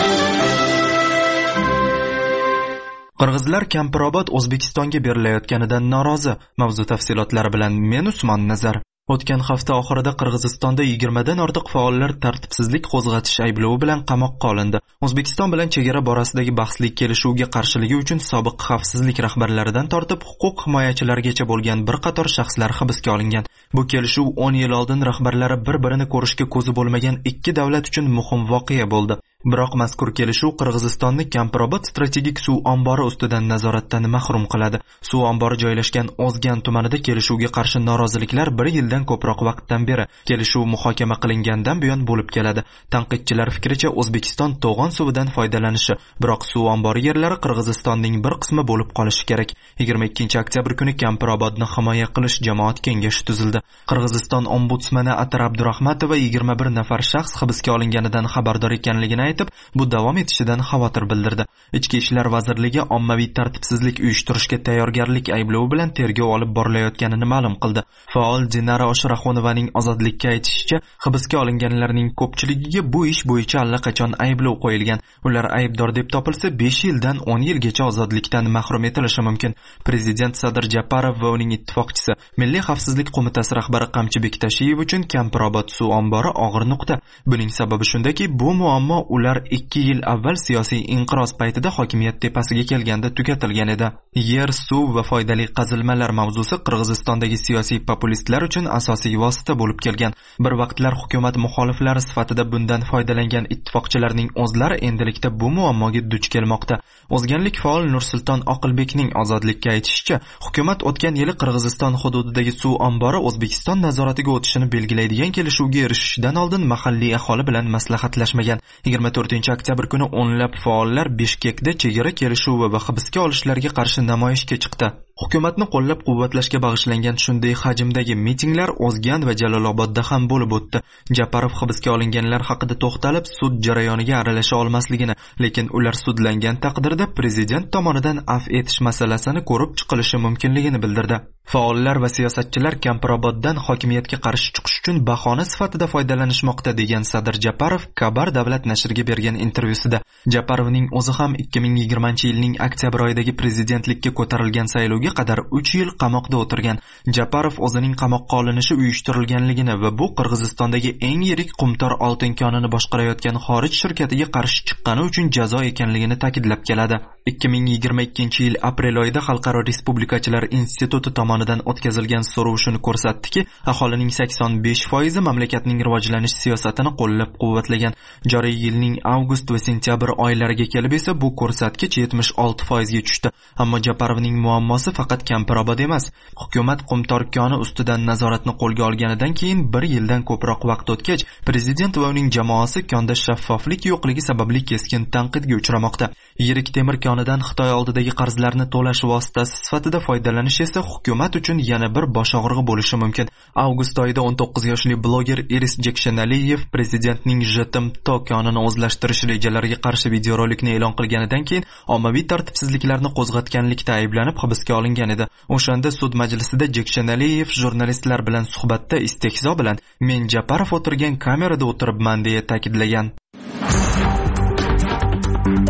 Qirg'izlar Kampirobod O'zbekistonga berilayotganidan norozi. Mavzu tafsilotlari bilan men Usmon Nazar. O'tgan hafta oxirida Qirg'izistonda yigirmadan ortiq faollar tartibsizlik qo'zg'atish ayblovi bilan qamoqqa olindi. O'zbekiston bilan chegara borasidagi bahsli kelishuvga qarshiligi uchun sobiq xavfsizlik rahbarlaridan tortib huquq himoyachilarigacha bo'lgan bir qator shaxslar hibsga olingan. Bu kelishuv o'n yil oldin rahbarlari bir-birini ko'rishga ko'zi bo'lmagan ikki davlat uchun muhim voqea bo'ldi. Biroq mazkur kelishuv Qirg'izistonni Kampirobod strategik suv ombori ustidan nazoratdan mahrum qiladi. Suv ombori joylashgan O'zgan tumanida kelishuvga qarshi noroziliklar bir yildan ko'proq vaqtdan beri kelishuv muhokama qilingandan buyon bo'lib keladi. Tanqidchilar fikricha, O'zbekiston to'g'on suvidan foydalanishi, biroq suv ombori yerlari Qirg'izistonning bir qismi bo'lib qolishi kerak. yigirma ikkinchi oktyabr kuni Kampirobodni himoya qilish jamoat kengashi tuzildi. Qirg'iziston ombudsmani Atar Abdurahmatova yigirma bir nafar shaxs hibsga olinganidan xabardor ekanligini aytib, bu davom etishidan xavotir bildirdi. Ichki ishlar vazirligi ommaviy tartibsizlik uyushtirishga tayyorgarlik ayblovi bilan tergov olib borilayotganini ma'lum qildi. Faol Dinara Oshraxonovaning Ozodlikka aytishicha, hibsga olinganlarning ko'pchiligiga bu ish bo'yicha allaqachon ayblov qo'yilgan. Ular aybdor deb topilsa besh yildan o'n yilgacha ozodlikdan mahrum etilishi mumkin. Prezident Sadir Japarov va uning ittifoqchisi Milliy xavfsizlik qo'mitasi rahbari Qamchibek Tashiyev uchun Kampirobod suv ombori og'ir nuqta. Buning sababi shundaki, bu muammo ular ikki yil avval siyosiy inqiroz paytida hokimiyat tepasiga kelganda tugatilgan edi. Yer, suv va foydali qazilmalar mavzusi Qirg'izistondagi siyosiy populistlar uchun asosiy vosita bo'lib kelgan. Bir vaqtlar hukumat muxoliflari sifatida bundan foydalangan ittifoqchilarning o'zlari endilikda bu muammoga duch kelmoqda. O'zganlik faol Nursulton Oqilbekning Ozodlikka aytishicha, hukumat o'tgan yili Qirg'iziston hududidagi suv ombori O'zbekiston nazoratiga o'tishini belgilaydigan kelishuvga erishishdan oldin mahalliy aholi bilan maslahatlashmagan. yigirma to'rtinchi oktyabr kuni o'nlab faollar Bishkekda chegara kelishuvi va hibsga olishlarga qarshi namoyishga chiqdi. Hukumatni qo'llab-quvvatlashga bag'ishlangan shunday hajmdagi mitinglar O'zgan va Jalolobodda ham bo'lib o'tdi. Japarov hibsga olinganlar haqida to'xtalib, sud jarayoniga aralasha olmasligini, lekin ular sudlangan taqdirda prezident tomonidan afv etish masalasini ko'rib chiqilishi mumkinligini bildirdi. Faollar va siyosatchilar Kampiroboddan hokimiyatga qarshi chiqish uchun bahona sifatida foydalanishmoqda degan Sadir Japarov Kabar davlat nashriga bergan intervyusida. Japarovning o'zi ham ikki ming yigirmanchi yilning oktyabr oyidagi prezidentlikka ko'tarilgan saylovga qadar uch yil qamoqda o'tirgan. Japarov o'zining qamoqqa olinishi uyushtirilganligini va bu Qirg'izistondagi eng yirik qumtor oltin konini boshqarayotgan xorij shirkatiga qarshi chiqqani uchun jazo ekanligini ta'kidlab keladi. ikki ming yigirma ikkinchi yil aprel oyida Xalqaro Respublikachilar instituti tomonidan o'tkazilgan so'rov shuni ko'rsatdiki, aholining sakson besh foizi mamlakatning rivojlanish siyosatini qo'llab-quvvatlagan. Joriy yilning avgust va sentyabr oylariga kelib esa bu ko'rsatkich yetmish olti foizga tushdi. Ammo Japarovning muammosi faqat Kampirobod emas. Hukumat qumtor koni ustidan nazoratni qo'lga olganidan keyin bir yildan ko'proq vaqt o'tgach, prezident va uning jamoasi konda shaffoflik yo'qligi sababli keskin tanqidga uchramoqda. Yirik temir konidan Xitoy oldidagi qarzlarni to'lash vositasi sifatida foydalanish esa hukumat uchun yana bir bosh og'rig'i bo'lishi mumkin. Avgust oyida o'n to'qqiz yoshli bloger Iris Jekshanaliyev prezidentning Jetim to konini o'zlashtirish rejalariga qarshi videorolikni e'lon qilganidan keyin ommaviy tartibsizliklarni qo'zg'atganlikda ayblanib hibsga olingan edi. O'shanda sud majlisida Jekshanaliyev jurnalistlar bilan suhbatda istehzo bilan "Men Japarov o'tirgan kamerada o'tiribman" deya ta'kidlagan.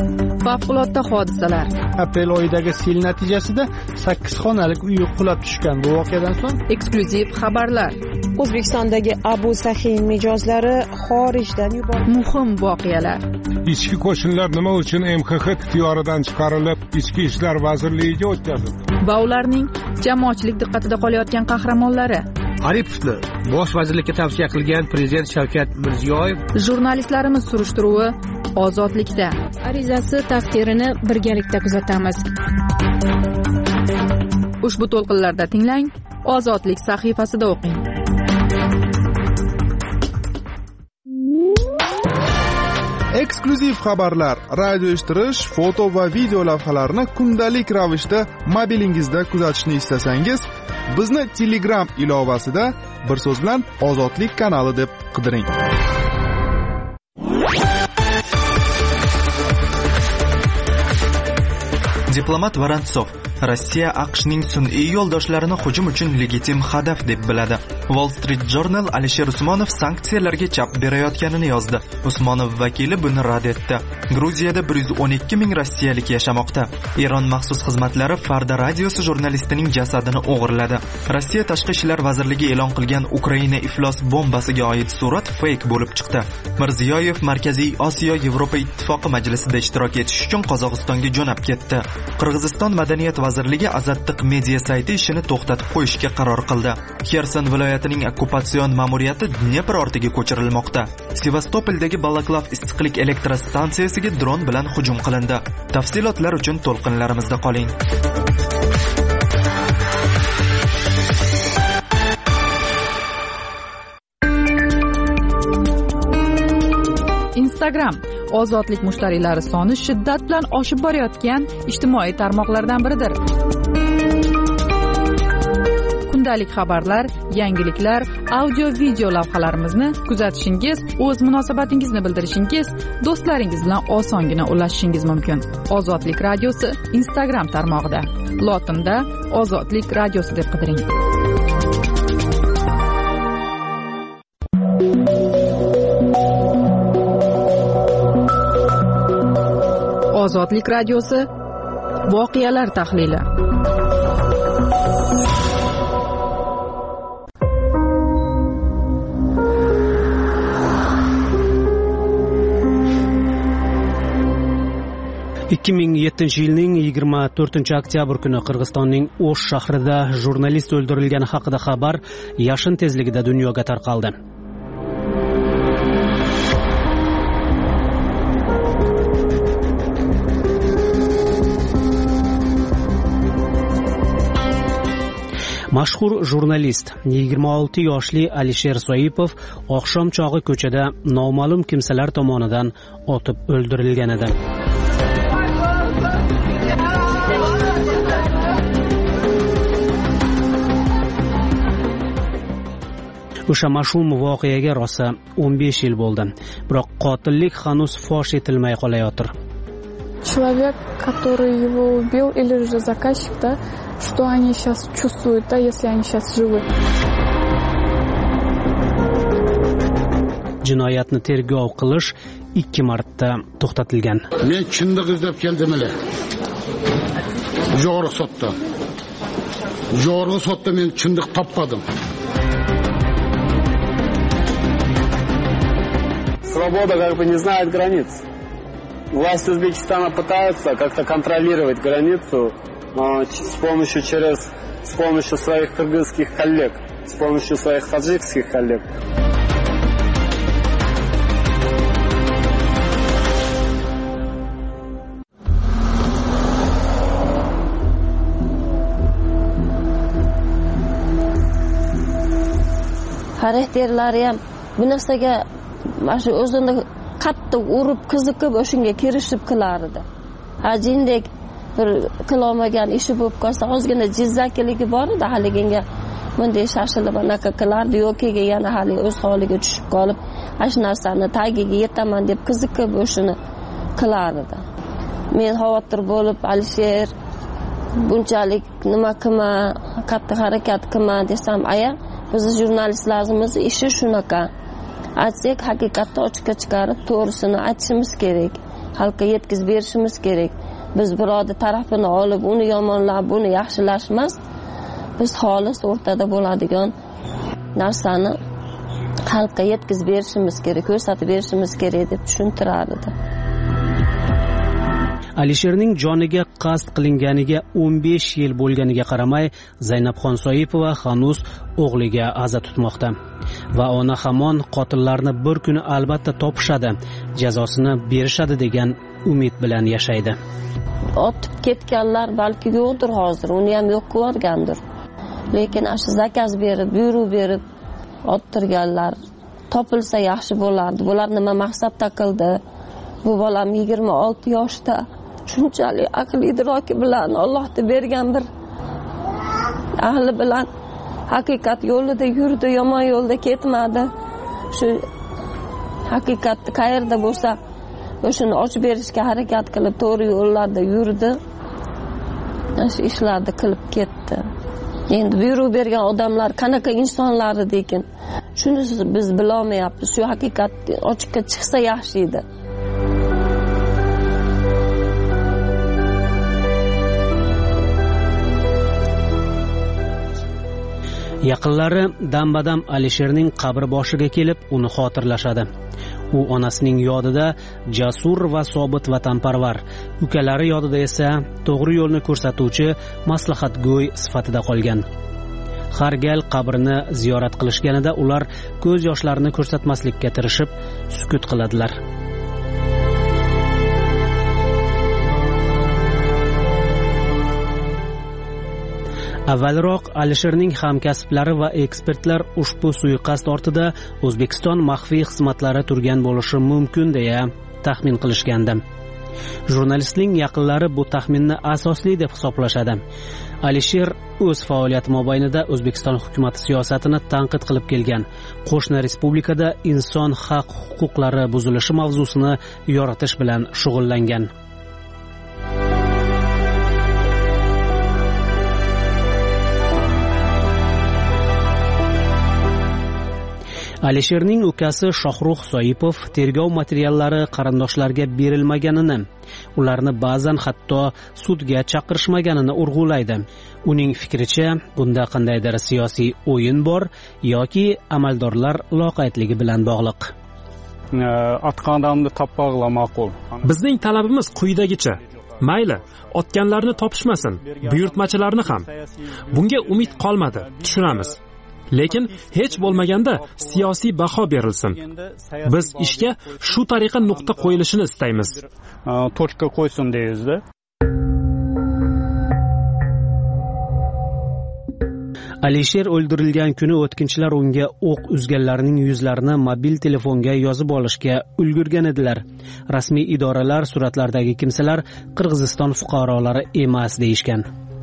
Favqulodda hodisalar. Aprel oyidagi sel natijasida sakkiz xonalik uy qulab tushgan. Bu voqeadan so'ng eksklyuziv xabarlar. O'zbekistondagi Abu Sahin mijozlari xorijdan yuborildi. Muhim voqealar. Ichki qo'shinlar nima uchun M X X ixtiyoridan chiqarilib, Ichki ishlar vazirligiga o'tkazildi? Va ularning jamoatchilik diqqatida qolayotgan qahramonlari. Aripovni bosh vazirlikka tavsiya qilgan prezident Shavkat Mirziyoyev. Jurnalistlarimiz surishtiruvi ozodlikda. Arizasi taqdirini birgalikda kuzatamiz. Ushbu to'lqinlarda tinglang, Ozodlik sahifasida o'qing. Eksklyuziv xabarlar, radio eshittirish, foto va video lavhalarni kundalik ravishda mobilingizda kuzatishni istasangiz, bizni Telegram ilovasida bir so'z bilan Ozodlik kanali deb qidiring. Diplomat Vorontsov Rossiya AQShning sun'iy yo'ldoshlarini hujum uchun legitim hadaf deb biladi. Wall Street Journal Alisher Usmonov sanksiyalarga chap berayotganini yozdi. Usmonov vakili buni rad etdi. Gruziyada bir yuz o'n ikki ming rossiyalik yashamoqda. Eron maxsus xizmatlari Farda radiosi jurnalistining jasadini o'g'irladi. Rossiya Tashqi ishlar vazirligi e'lon qilgan Ukraina iflos bombasiga oid surat fake bo'lib chiqdi. Mirziyoyev Markaziy Osiyo Yevropa ittifoqi majlisida ishtirok etish uchun Qozog'istonga jo'nab ketdi. Qirg'iziston madaniyat vazirligi Azattiq media sayti ishini to'xtatib qo'yishga qaror qildi. Xerson viloyatining okkupatsion ma'muriyati Dnepr ortiga ko'chirilmoqda. Sevastopoldagi Balaklav issiqlik elektrostansiyasiga dron bilan hujum qilindi. Tafsilotlar uchun to'lqinlarimizda qoling. Instagram ozodlik mushtariylari soni shiddat bilan oshib borayotgan ijtimoiy tarmoqlardan biridir. Kundalik xabarlar, yangiliklar, audio video lavhalarimizni kuzatishingiz, o'z munosabatingizni bildirishingiz, do'stlaringiz bilan osongina ulashishingiz mumkin. Ozodlik radiosi Instagram tarmog'ida. Lotinda Ozodlik radiosi deb qidiring. Ozodlik radiosi voqealar tahlili. ikki ming yettinchi yilning yigirma to'rtinchi oktyabr kuni Qirg'izistonning O'sh shahrida jurnalist o'ldirilgani haqida xabar yashin tezligida dunyoga tarqaldi. Mashhur jurnalist yigirma olti yoshli Alisher Soipov oqshom chog'i ko'chada noma'lum kimsalar tomonidan otib o'ldirilgan edi. O'sha mash'um voqeaga rosa o'n besh yil bo'ldi. Biroq qotillik hanuz fosh etilmay qolayotir. Человек, который его убил, или же заказчик, да, что они сейчас чувствуют, да, если они сейчас живы. Jinoyatni tergov qilish ikki marta to'xtatilgan. Men chindiq izlab keldim ele. Жоғарғы сотта. Жоғарғы сотта men chindiq topmadim. Свобода как бы не знает границ. Власти Узбекистана пытаются как-то контролировать границу с помощью через с помощью своих кыргызских коллег, с помощью своих таджикских коллег. Xarakterlari ham bu narsaga mana o'zini qattiq urib qiziqib o'shunga kirishib qilar edi. Hajindek bir qilolmagan ishi bo'lib qolsa, ozgina jizzakiligi bor edi, haliginga bunday shashilib anaqa qilardi, yo'kiga yana hali o'z holiga tushib qolib, ash narsani tagiga yetaman deb qiziqib o'shini qilar edi. Men xavotir bo'lib, Alisher bunchalik nima qilma, qattiq harakat qilma desam, aya, biz jurnalistlarimiz ishi shunaqa. Aytsak, haqiqatni ochiqqa chiqarib, to'g'risini aytishimiz kerak. xalqqa yetkazib berishimiz kerak. Biz birovni tarafini olib uni yomonlab buni yaxshilash emas, biz xolis o'rtada bo'ladigan narsani xalqqa yetkazib berishimiz kerak, ko'rsatib berishimiz kerak deb tushuntirar edi. Alisherning joniga qasd qilinganiga o'n besh yil bo'lganiga qaramay, Zaynabxon Soipova hanuz o'g'liga aza tutmoqda va ona hamon qotillarni bir kuni albatta topishadi, jazosini berishadi degan umid bilan yashaydi. Otib ketganlar balki yo'qdir hozir, uni ham yo'q ko'rgandir. Lekin shu zakaz berib, buyruq berib ottirganlar topilsa yaxshi bo'lardi. Bular nima maqsadda qildi? Bu bolam yigirma olti yoshda shunchalik aql idroki bilan Allohga bergan bir ahli bilan haqiqat yo'lida yurdi, yomon yo'lda ketmadi. Shu haqiqatni qayerda bo'lsa o'shani ochib berishga harakat qilib to'g'ri yo'llarda yurdi. Shu ishlarni qilib ketdi. Endi buyruq bergan odamlar qanaqa insonlar ekan, shuni biz bilolmayapmiz. Shu haqiqat ochiqqa chiqsa yaxshi edi. Yaqinlari dam-badam Alisherning qabri boshiga kelib, uni xotirlashadi. U onasining yodida jasur va sobit vatanparvar, ukalari yodida esa to'g'ri yo'lni ko'rsatuvchi maslahatgo'y sifatida qolgan. Har gal qabrini ziyorat qilishganida ular ko'z yoshlarini ko'rsatmaslikka tirishib, sukut qiladilar. Avvalroq Alisherning hamkasblari va ekspertlar ushbu suiqasd ortida O'zbekiston maxfiy xizmatlari turgan bo'lishi mumkin deya taxmin qilishgandi. Jurnalistning yaqinlari bu taxminni asosli deb hisoblashadi. Alisher o'z faoliyati mobaynida O'zbekiston hukumat siyosatini tanqid qilib kelgan. Qo'shni respublikada inson haq huquqlari buzilishi mavzusini yoritish bilan shug'ullangan. Alisherning ukasi Shohrux Soipov tergov materiallari qarindoshlarga berilmaganini, ularni ba'zan hatto sudga chaqirishmaganini urg'ulaydi. Uning fikricha, bunda qandaydir siyosiy o'yin bor yoki amaldorlar loqaydligi bilan bog'liq. Otgan odamni topmoqla ma'qul. Bizning talabimiz quyidagicha: mayli, otganlarni topishmasin, buyurtmachilarni ham. Bunga umid qolmadi, tushunamiz. Lekin hech bo'lmaganda siyosiy baho berilsin. Biz ishga shu tariqa nuqta qo'yilishini istaymiz. To'chka qo'ysin deysiz-da. Alisher o'ldirilgan kuni o'tkinchilar unga o'q uzganlarning yuzlarini mobil telefonga yozib olishga ulgurgan edilar. Rasmiy idoralar suratlardagi kimsalar Qirg'iziston fuqarolari emas deyishgan.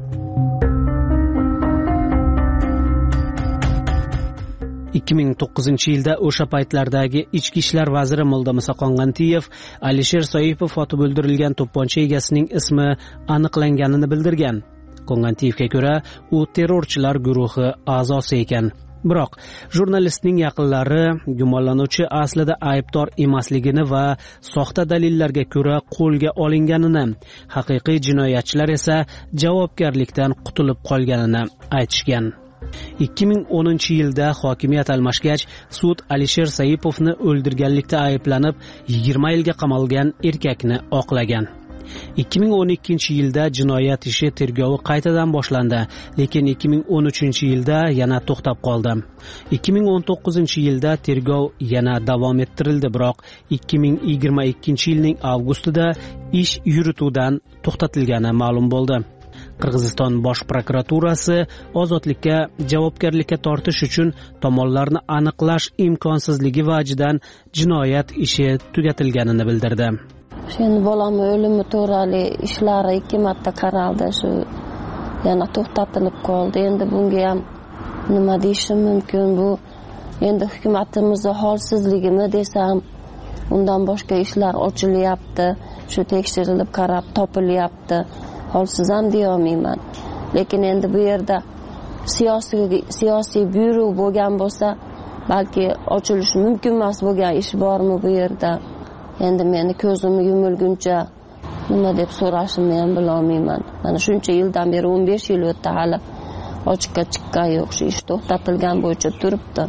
ikki ming to'qqizinchi yilda o'sha paytlardagi ichki ishlar vaziri Moldamusa Qongantiyev Alisher Soipov otib o'ldirilgan to'pponcha egasining ismi aniqlanganini bildirgan. Qongantiyevga ko'ra, u terrorchilar guruhi a'zosi ekan. Biroq jurnalistning yaqinlari gumonlanuvchi aslida aybdor emasligini va soxta dalillarga ko'ra qo'lga olinganini, haqiqiy jinoyatchilar esa javobgarlikdan qutulib qolganini aytishgan. ikki ming o'ninchi yilda hokimiyat almashgach, sud Alisher Soipovni o'ldirganlikda ayblanib yigirma yilga qamalgan erkakni oqlagan. ikki ming o'n ikkinchi yilda jinoyat ishi tergovi qaytadan boshlandi, lekin ikki ming o'n uchinchi yilda yana to'xtab qoldi. ikki ming o'n to'qqizinchi yilda tergov yana davom ettirildi, biroq ikki ming yigirma ikkinchi yilning avgustida ish yurituvdan to'xtatilgani ma'lum bo'ldi. Qirg'iziston bosh prokuraturasi ozodlikka javobgarlikka tortish uchun tomonlarni aniqlash imkonsizligi vajidan jinoyat ishi tugatilganini bildirdi. Endi bolam o'limi to'g'rali ishlari ikki marta qaraldi, shu yana to'xtatilib qoldi. Endi bunga ham nima deyishim mumkin? Bu endi hukumatimizning holsizligimi desam, undan boshqa ishlar ochilyapti, shu tekshirilib qarab topilyapti. Holsiz ham deyolmayman. Lekin endi bu yerda siyosiy siyosiy buyruq bo'lgan bo'lsa, balki ochilishi mumkin emas bo'lgan ish bormi bu yerda? endi meni ko'zim yumilguncha nima deb so'rashimni ham bilolmayman. Mana shuncha yildan beri o'n besh yil o'tdi, hali ochiqqa chiqqan yo'q, shu ish to'xtatilgan bo'yicha turibdi.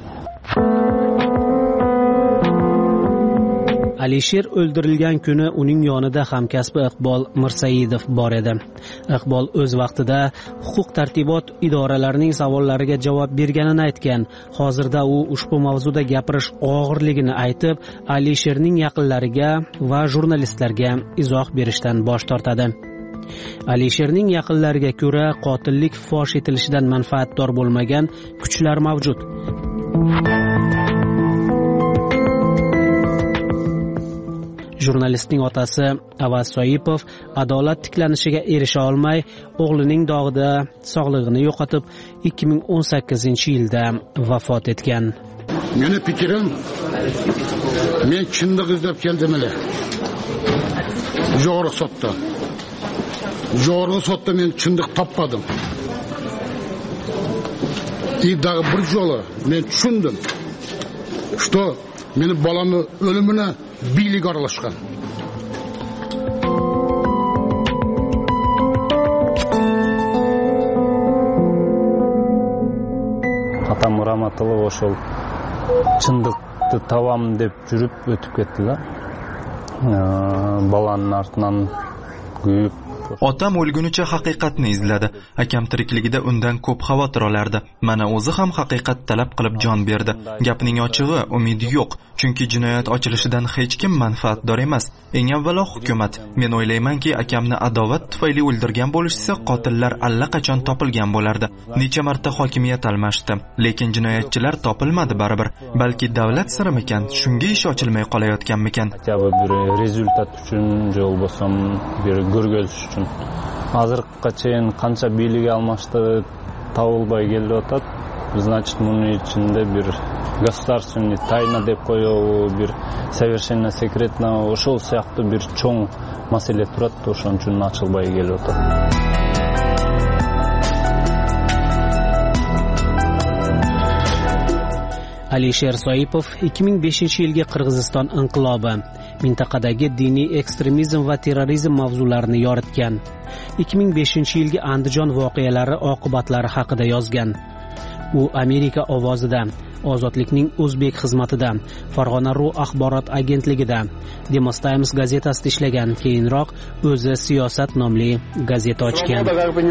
Alisher o'ldirilgan kuni uning yonida hamkasbi Iqbol Mirsaidov bor edi. Iqbol o'z vaqtida huquq tartibot idoralarining savollariga javob berganini aytgan. Hozirda u ushbu mavzuda gapirish og'irligini aytib, Alisherning yaqinlariga va jurnalistlarga izoh berishdan bosh tortadi. Alisherning yaqinlariga ko'ra, qotillik fosh etilishidan manfaatdor bo'lmagan kuchlar mavjud. Jurnalistning otasi Avaz Soipov adolat tiklanishiga erisha olmay, o'g'lining dog'ida sog'lig'ini yo'qotib, ikki ming o'n sakkizinchi yilda vafot etgan. Meni fikrim, men chinlik izlab keldim ele. Jo'g'ri sotda. Jo'g'ri sotda men chinlik topmadim. İddağı bir yo'li men tushundim. Что meni bolamni o'limini biylik aralashgan. Atam rahmatulloh ошол чындыкты табам деп жүрүп өтүп кетти. Баланын артынан күйүп Otam o'lgunicha haqiqatni izladi. Akam tirikligida undan ko'p xavotir olardi. Mana o'zi ham haqiqat talab qilib jon berdi. Gapning ochig'i, umidi yo'q. Chunki jinoyat ochilishidan hech kim manfaatdor emas. Eng avvalo hukumat. Men o'ylaymanki, akamni adovat tufayli o'ldirgan bo'lishsa, qotillar allaqachon topilgan bo'lardi. Necha marta hokimiyat almashdi, lekin jinoyatchilar topilmadi baribir. Balki davlat sirimikan, shunga ish ochilmay qolayotganmikan. Bir rezultat uchun, bo'lmasam bir ko'rgazib uchun. Hozirga чейин qancha biyligi almashdi табылбай келип атат. Значит, bunun içinde bir государственный тайна деп коёбу, bir совершенно секретно, ошол сыяктуу bir чоң маселе турат, ошон үчүн ачылбай келип атат. Alisher Soipov ikki ming beshinchi yilgi Qirg'iziston inqilobi, mintaqadagi diniy ekstremizm va terrorizm mavzularini yoritgan. ikki ming beshinchi yilgi Andijon voqealari oqibatlari haqida yozgan. U Amerika ovozida, Ozodlikning o'zbek xizmatida, Farg'ona.ru axborot agentligida, Demos Times gazetasida ishlagan. Keyinroq o'zi Siyosat nomli gazeta ochgan.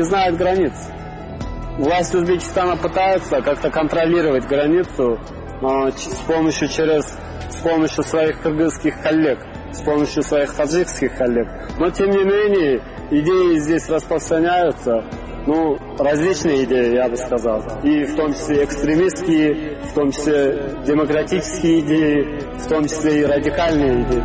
Власть Узбекистана пытается как-то контролировать границу с помощью через с помощью своих кыргызских коллег, с помощью своих таджикских коллег. Но тем не менее идеи здесь распространяются, ну различные идеи, я бы сказал, и в том числе экстремистские, в том числе демократические идеи, в том числе и радикальные идеи.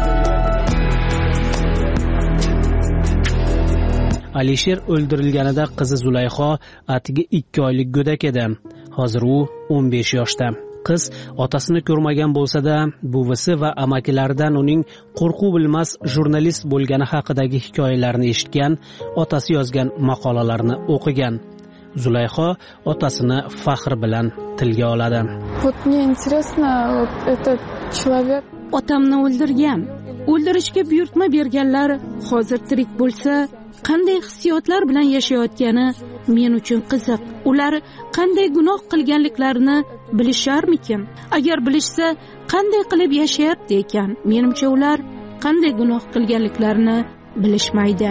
Alisher o'ldirilganida qizi Zulayxo atigi ikki oylik go'dak edi. Hozir u o'n besh yoshda. Qiz otasini ko'rmagan bo'lsa-da, buvisi va amakilaridan uning qo'rquv bilmas jurnalist bo'lgani haqidagi hikoyalarni eshitgan, otasi yozgan maqolalarni o'qigan. Zulayxo otasini faxr bilan tilga oladi. Вот мне интересно, вот этот человек otamni o'ldirgan, o'ldirishga buyurtma berganlar hozir tirik bo'lsa, qanday hissiyotlar bilan yashayotgani men uchun qiziq. Ular qanday gunoh qilganliklarini bilisharmikin? Agar bilishsa, qanday qilib yashayapti ekan? Menimcha ular qanday gunoh qilganliklarini bilishmaydi.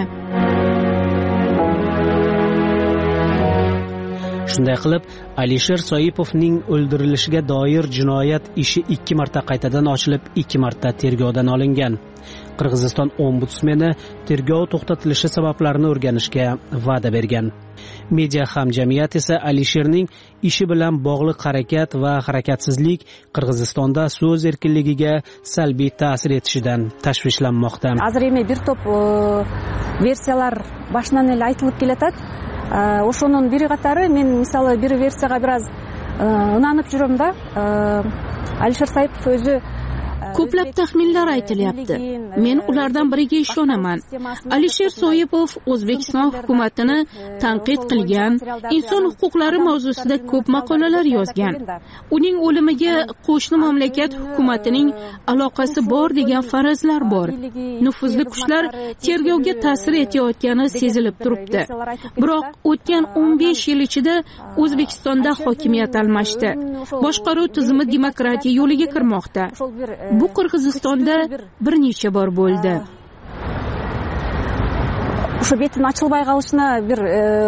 Shunday qilib, Alisher Soipovning o'ldirilishiga doir jinoyat ishi ikki marta qaytadan ochilib, ikki marta tergovdan olingan. Qirg'iziston ombudsmeni tergov to'xtatilishi sabablarini o'rganishga va'da bergan. Media hamjamiyat esa Alisherning ishi bilan bog'liq harakat va harakatsizlik Qirg'izistonda so'z erkinligiga salbiy ta'sir etishidan tashvishlanmoqda. Azrime bir top versiyalar boshdan el aytilib kelatat. Ошонун бири катары мен мисалы бир версияга бир аз ынанып жүрөм да. Алишер Саипов өзү ko'plab taxminlar aytilyapti. Men ulardan biriga ishonaman. Alisher Soipov O'zbekiston hukumatini tanqid qilgan, inson huquqlari mavzusida ko'p maqolalar yozgan. Uning o'limiga qo'shni mamlakat hukumatining aloqasi bor degan farazlar bor. Nufuzli kuchlar tergovga ta'sir etayotgani sezilib turibdi. Biroq o'tgan o'n besh yil ichida O'zbekistonda hokimiyat almashdi. Boshqaruv tizimi demokratiya yo'liga kirmoqda. Bu Qirg'izistonda bir necha bor bo'ldi. O'sha betin ochilmay qolishina bir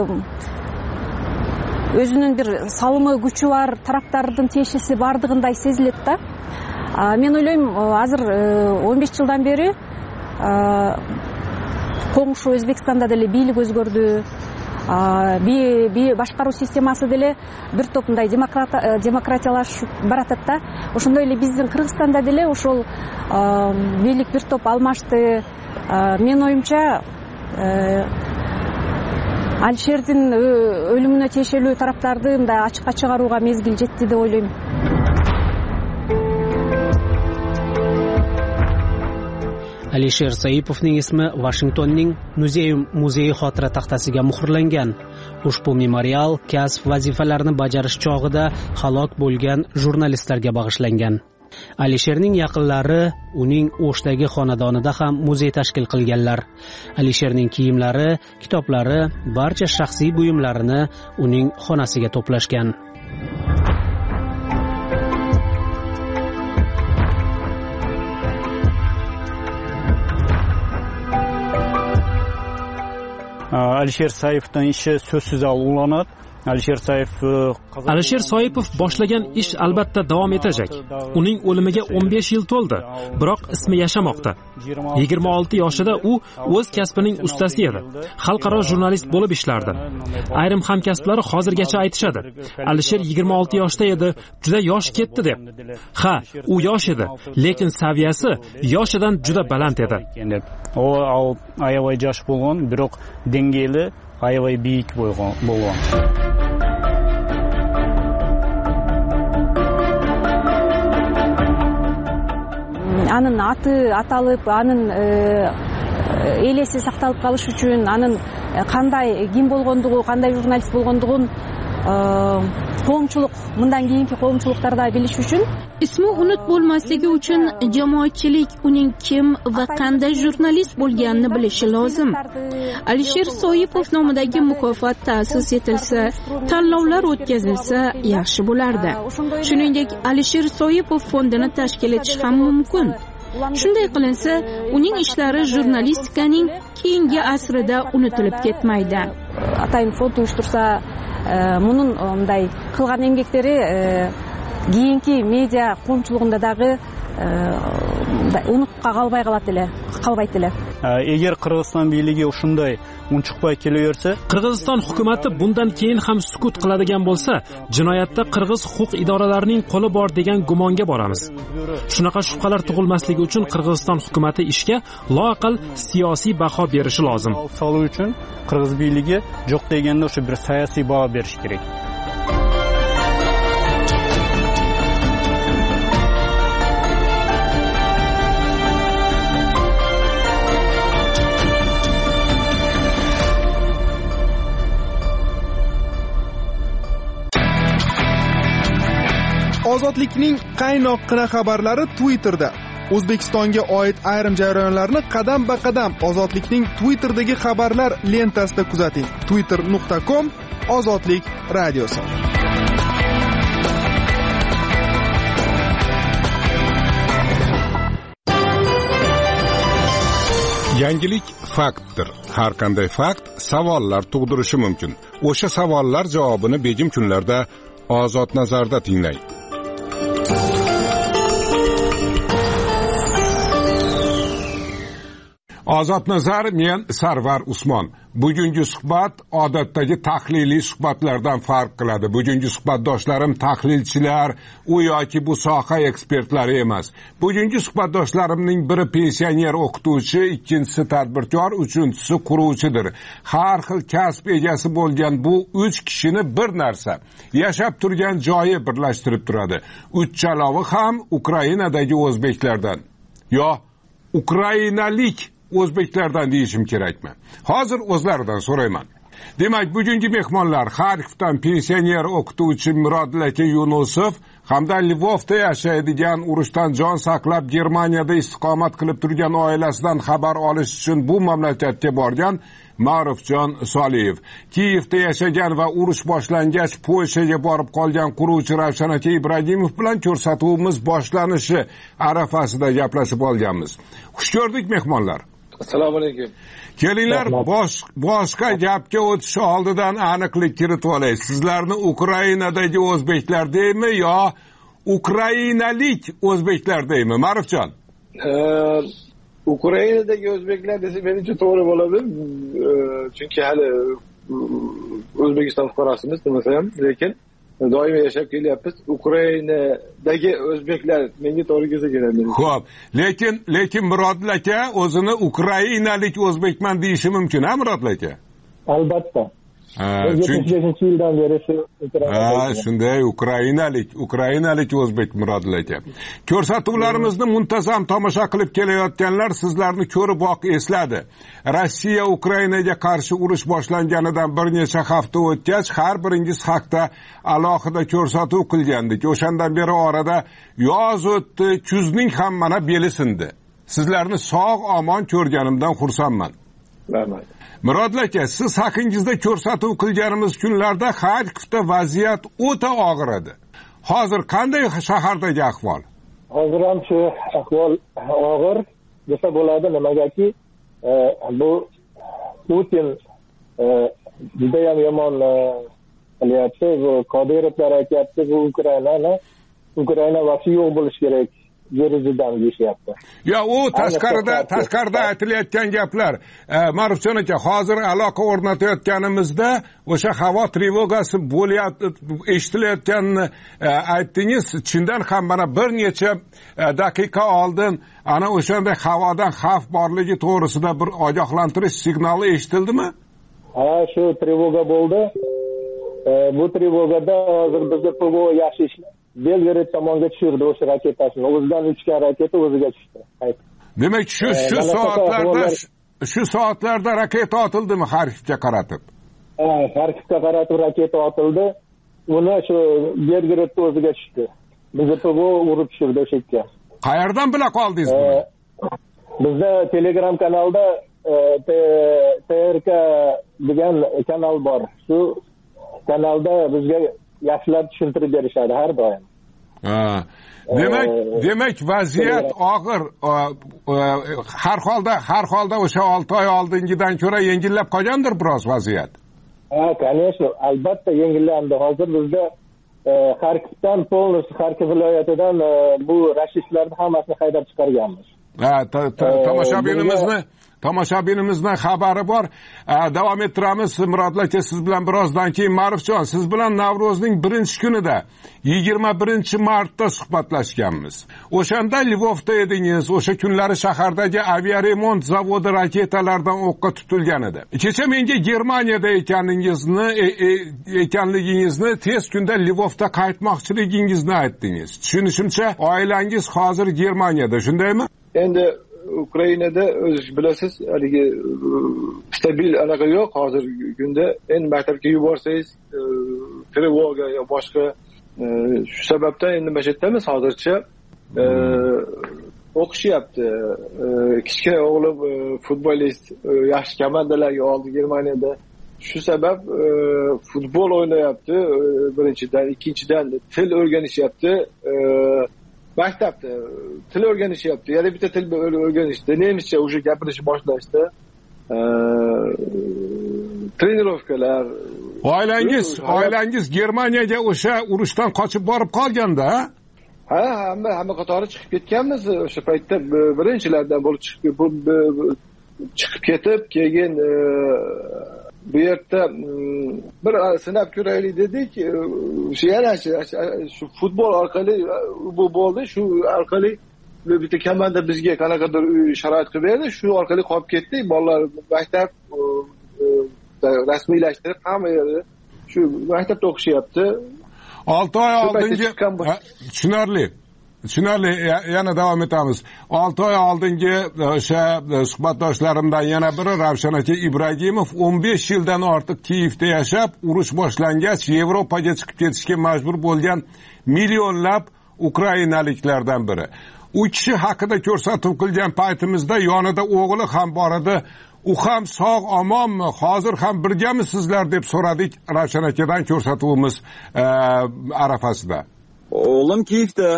o'zining bir salымы kuchi bor taraflardan teshisi bardığınday seziladi da. Men o'ylayman, hozir o'n besh yildan beri qo'ng'ishu O'zbekistonda деле бийлик o'zgardi. bi boshqaruv sistemasi деле bir topinday demokratiyalashib baratadi da. Ошондой эле биздин Кыргызстанда деле ошол бийлик bir топ алмашты. Мен оюмча Алишердин өлүмүнө тиешелүү тараптарды мындай ачыкка чыгарууга мезгил жетти деп ойлойм. Alisher Soipovning ismi Washingtonning Muzeum muzeyi xotira taxtasiga muhrlangan. Ushbu memorial kasb vazifalarini bajarish chog'ida halok bo'lgan jurnalistlarga bag'ishlangan. Alisherning yaqinlari uning O'shdagi xonadonida ham muzey tashkil qilganlar. Alisherning kiyimlari, kitoblari, barcha shaxsiy buyumlarini uning xonasiga to'plashgan. Alisher Soipovning ishi so'zsiz ulg'anadi. Alisher Soipov Alisher Soipov boshlagan ish albatta davom etajak. Uning o'limiga o'n besh yil to'ldi, biroq ismi yashamoqda. yigirma olti yoshida u o'z kasbining ustasi edi. Xalqaro jurnalist bo'lib ishlardi. Ayrim hamkasblari hozirgacha aytishadi, Alisher yigirma olti yoshda edi, juda yosh ketdi deb. Ha, u yosh edi, lekin saviyasi yoshidan juda baland edi. O ayavay yosh bo'lgan, biroq dengeli ayavay buyuk bo'lgan. Анын аты аталып, анын элеси сакталып калыш үчүн, анын кандай ким болгондугу, кандай журналист болгондугун коомчулук, мындан кийинки коомчулуктарда билиш үчүн, ismi unut bo'lmasligi uchun jamoatchilik uning kim va qanday jurnalist bo'lganini bilishi lozim. Alisher Soipov nomidagi mukofot ta'sis etilsa, tanlovlar o'tkazilsa yaxshi bo'lardi. Shuningdek, Alisher Soipov fondini tashkil etish ham mumkin. Shunday qilinsa, uning ishlari jurnalistikaning keyingi asrida unutilib ketmaydi. Atayin fond uyushtursa, munun мындай кылган эмгектери кийинки медиа коомчулугунда дагы унутка калбай калат эле, калбайт эле. Эгер Кыргызстан бийлиги ушундай унчукпай келеверсе, Qirg'iziston hukumati bundan keyin ham sukut qiladigan bo'lsa, jinoyatda qirg'iz huquq idoralarining qo'li bor degan gumonga boramiz. Shunaqa shubhalar tug'ilmasligi uchun Qirg'iziston hukumati ishga loaqal siyosiy baho berishi lozim. Soluv uchun Qirg'iz biyligi yo'q deganda o'sha bir siyosiy baho berish kerak. Ozodlikning qaynoqqina xabarlari Twitterda. O'zbekistonga oid ayrim jarayonlarni qadam-ba-qadam Ozodlikning Twitterdagi xabarlar lentasida kuzating. twitter nuqta com Ozodlik radiosi. Yangilik faktdir. Har qanday fakt savollar tug'dirishi mumkin. O'sha savollar javobini begim kunlarda Ozod nazarda tinglang. Ozodnazar, men Sarvar Usmon. Bugungi suhbat odatdagi tahliliy suhbatlardan farq qiladi. Bugungi suhbatdoshlarim tahlilchilar, u yoki bu soha ekspertlari emas. Bugungi suhbatdoshlarimning biri pensioner o'qituvchi, ikkinchisi tadbirkor, uchinchisi quruvchidir. Har xil kasb egasi bo'lgan bu uch kishini bir narsa, yashab turgan joyi birlashtirib turadi. Uchchalovi ham Ukrainadagi o'zbeklardan. Yo, ukrainalik o'zbeklardan deyishim kerakmi? Hozir o'zlaridan so'rayman. Demak, bugungi mehmonlar Xarkovdan pensioner o'qituvchi Murodlaka Yunusov hamda Lvovda yashaydigan, urushdan jon saqlab Germaniyada istiqomat qilib turgan oilasidan xabar olish uchun bu mamlakatga borgan Ma'rufjon Soliyev. Kiyevda yashagan va urush boshlangach Polshaga borib qolgan quruvchi Ravshan aka Ibragimov bilan ko'rsatuvimiz boshlanishi arafasida gaplashib olganmiz. Xush ko'rdik mehmonlar. Assalomu alaykum. Kelinglar, bosh, boshqa gapga o'tish oldidan aniqlik kiritib olay. Sizlarni Ukrainadagi o'zbeklar deymi yo ukrainalik o'zbeklar deymi, Ma'rufjon? Ukrainadagi o'zbeklar desa menimcha to'g'ri bo'ladi. Chunki hali O'zbekiston fuqarosimiz demasa ham, lekin doim yashab kelyapmiz. Ukrainadagi o'zbeklar menga to'g'ri kelsa keladi. Xo'p, lekin lekin Murodil aka o'zini ukrainalik o'zbekman deyishi mumkin, ha Murodil aka? Albatta. Chunki yetmish yildan beri shu Ha, shunday ukrainalik, ukrainalik o'zbek Murodil aka. Ko'rsatuvlarimizni muntazam tomosha qilib kelayotganlar sizlarni ko'riboq esladi. Rossiya Ukrainaga qarshi urush boshlanganidan bir necha hafta o'tgach, har biringiz haqda alohida ko'rsatuv qilgandik. O'shandan beri orada yoz o'tdi, kuzning ham mana beli sindi. Sizlarni sog' omon ko'rganimdan xursandman. Rahmat. Murodil aka, siz haqingizda ko'rsatuv qilganimiz kunlarda Xarkovda vaziyat o'ta og'ir edi. Hozir qanday shahardagi ahvol? Hozir ham shu ahvol og'ir desa bo'ladi, nimagaki bu Putin juda ham yomon qilyapti. Bu Qodirovlar aytyapti, bu Ukrainani Ukraina vaqti yo'q bo'lishi kerak. Yeruzidan deyishyapti. Ya u tashqarida tashqarida aytilayotgan gaplar. Ma'rufjon aka, hozir aloqa o'rnatayotganimizda o'sha havo trevogasi bo'lyapti, eshitilayotganini aytdingiz. Chindan ham mana bir necha daqiqa oldin ana o'shanday havodan xavf borligi to'g'risida bir ogohlantirish signali eshittildimi? Ha, shu trevoga bo'ldi. Bu trevogada hozir bizda PVO yaxshi ishlaydi. Belgorod tomonga tushirdi o'sha raketasini. O'zidan uchgan raketa o'ziga tushdi. Demak, shu shu soatlarda shu soatlarda raketa otildimi Xarkovga qaratib? Ha, Xarkovga qaratib raketa otildi. Uni shu Belgorodga o'ziga tushdi. Bizni PVO urib tushirdi o'sha yerga. Qayerdan bila qoldingiz buni? Bizda Telegram kanalda T R K degan kanal bor. Shu kanalda bizga yaxshilab tushuntirib berishadi har doim. Ha. Demak, demak vaziyat og'ir. Har holda, har holda o'sha olti oy oldingidan ko'ra yengillab qolgandir biroz vaziyat. Ha, конечно, albatta yengillandi. Hozir bizda Xarkovdan, polностью Xarkov viloyatidan bu rashistlarni hammasini haydab chiqarganmiz. Ha, tomoshabinimizni tomoshabinimizdan xabari bor. Davom ettiramiz. Murodil aka, siz bilan birozdan keyin Ma'rufjon, siz bilan Navro'zning birinchi kunida yigirma birinchi martda suhbatlashganmiz. O'shanda Lvovda edingiz. O'sha kunlari shahardagi aviaremont zavodi raketalardan o'qqa tutilgan edi. Kecha menga Germaniyada ekaningizni ekanligingizni tez kunda Lvovda qaytmoqchiligingizni aytdingiz. Tushunishimcha, oilangiz hozir Germaniyada, shundaymi? Endi Ukrainada o'zingiz bilasiz, haligi stabil anaqa yo'q hozirgi kunda. Endi maktabga yuborsangiz trevoga yo boshqa shu sababdan endi mana shu yerdamiz hozircha o'qishyapti. Kichkina o'g'lim futbolist, yaxshi komandalarga oldi Germaniyada. Shu sabab futbol o'ynayapti birinchidan, ikkinchidan til o'rganishyapti. Maktabda til o'rganishyapti. Yana bitta til o'rganishdi. Nemischa o'sha gapirishni boshlashdi. Trenirovkalar. Oilangiz, oilangiz Germaniyaga o'sha urushdan qochib borib qolganda, ha? Ha, hamma hamma qatori chiqib ketganmiz o'sha paytda birinchilardan bo'lib chiqib chiqib ketib keyin bu yerda bir sinab ko'raylik dedik. Shu yana shu futbol orqali bu bo'ldi. Shu orqali bitta komanda bizga qanaqadir sharoit qilib berdi. Shu orqali qolib ketdik. Bolalar maktab rasmiylashtirib hamma yerda shu maktabda o'qishyapti. olti oy oldingi tushunarli. Tushunarli, yana davom etamiz. olti oy oldingi o'sha suhbatdoshlarimdan yana biri Ravshan aka Ibragimov o'n besh yildan ortiq Kiyevda yashab, urush boshlangach Yevropaga chiqib ketishga majbur bo'lgan millionlab ukrainaliklardan biri. U kishi haqida ko'rsatuv qilgan paytimizda yonida o'g'li ham bor edi. U ham sog' omonmi, hozir ham birgamisizlar deb so'radik Ravshan akadan ko'rsatuvimiz arafasida. O'g'lim Kiyevda,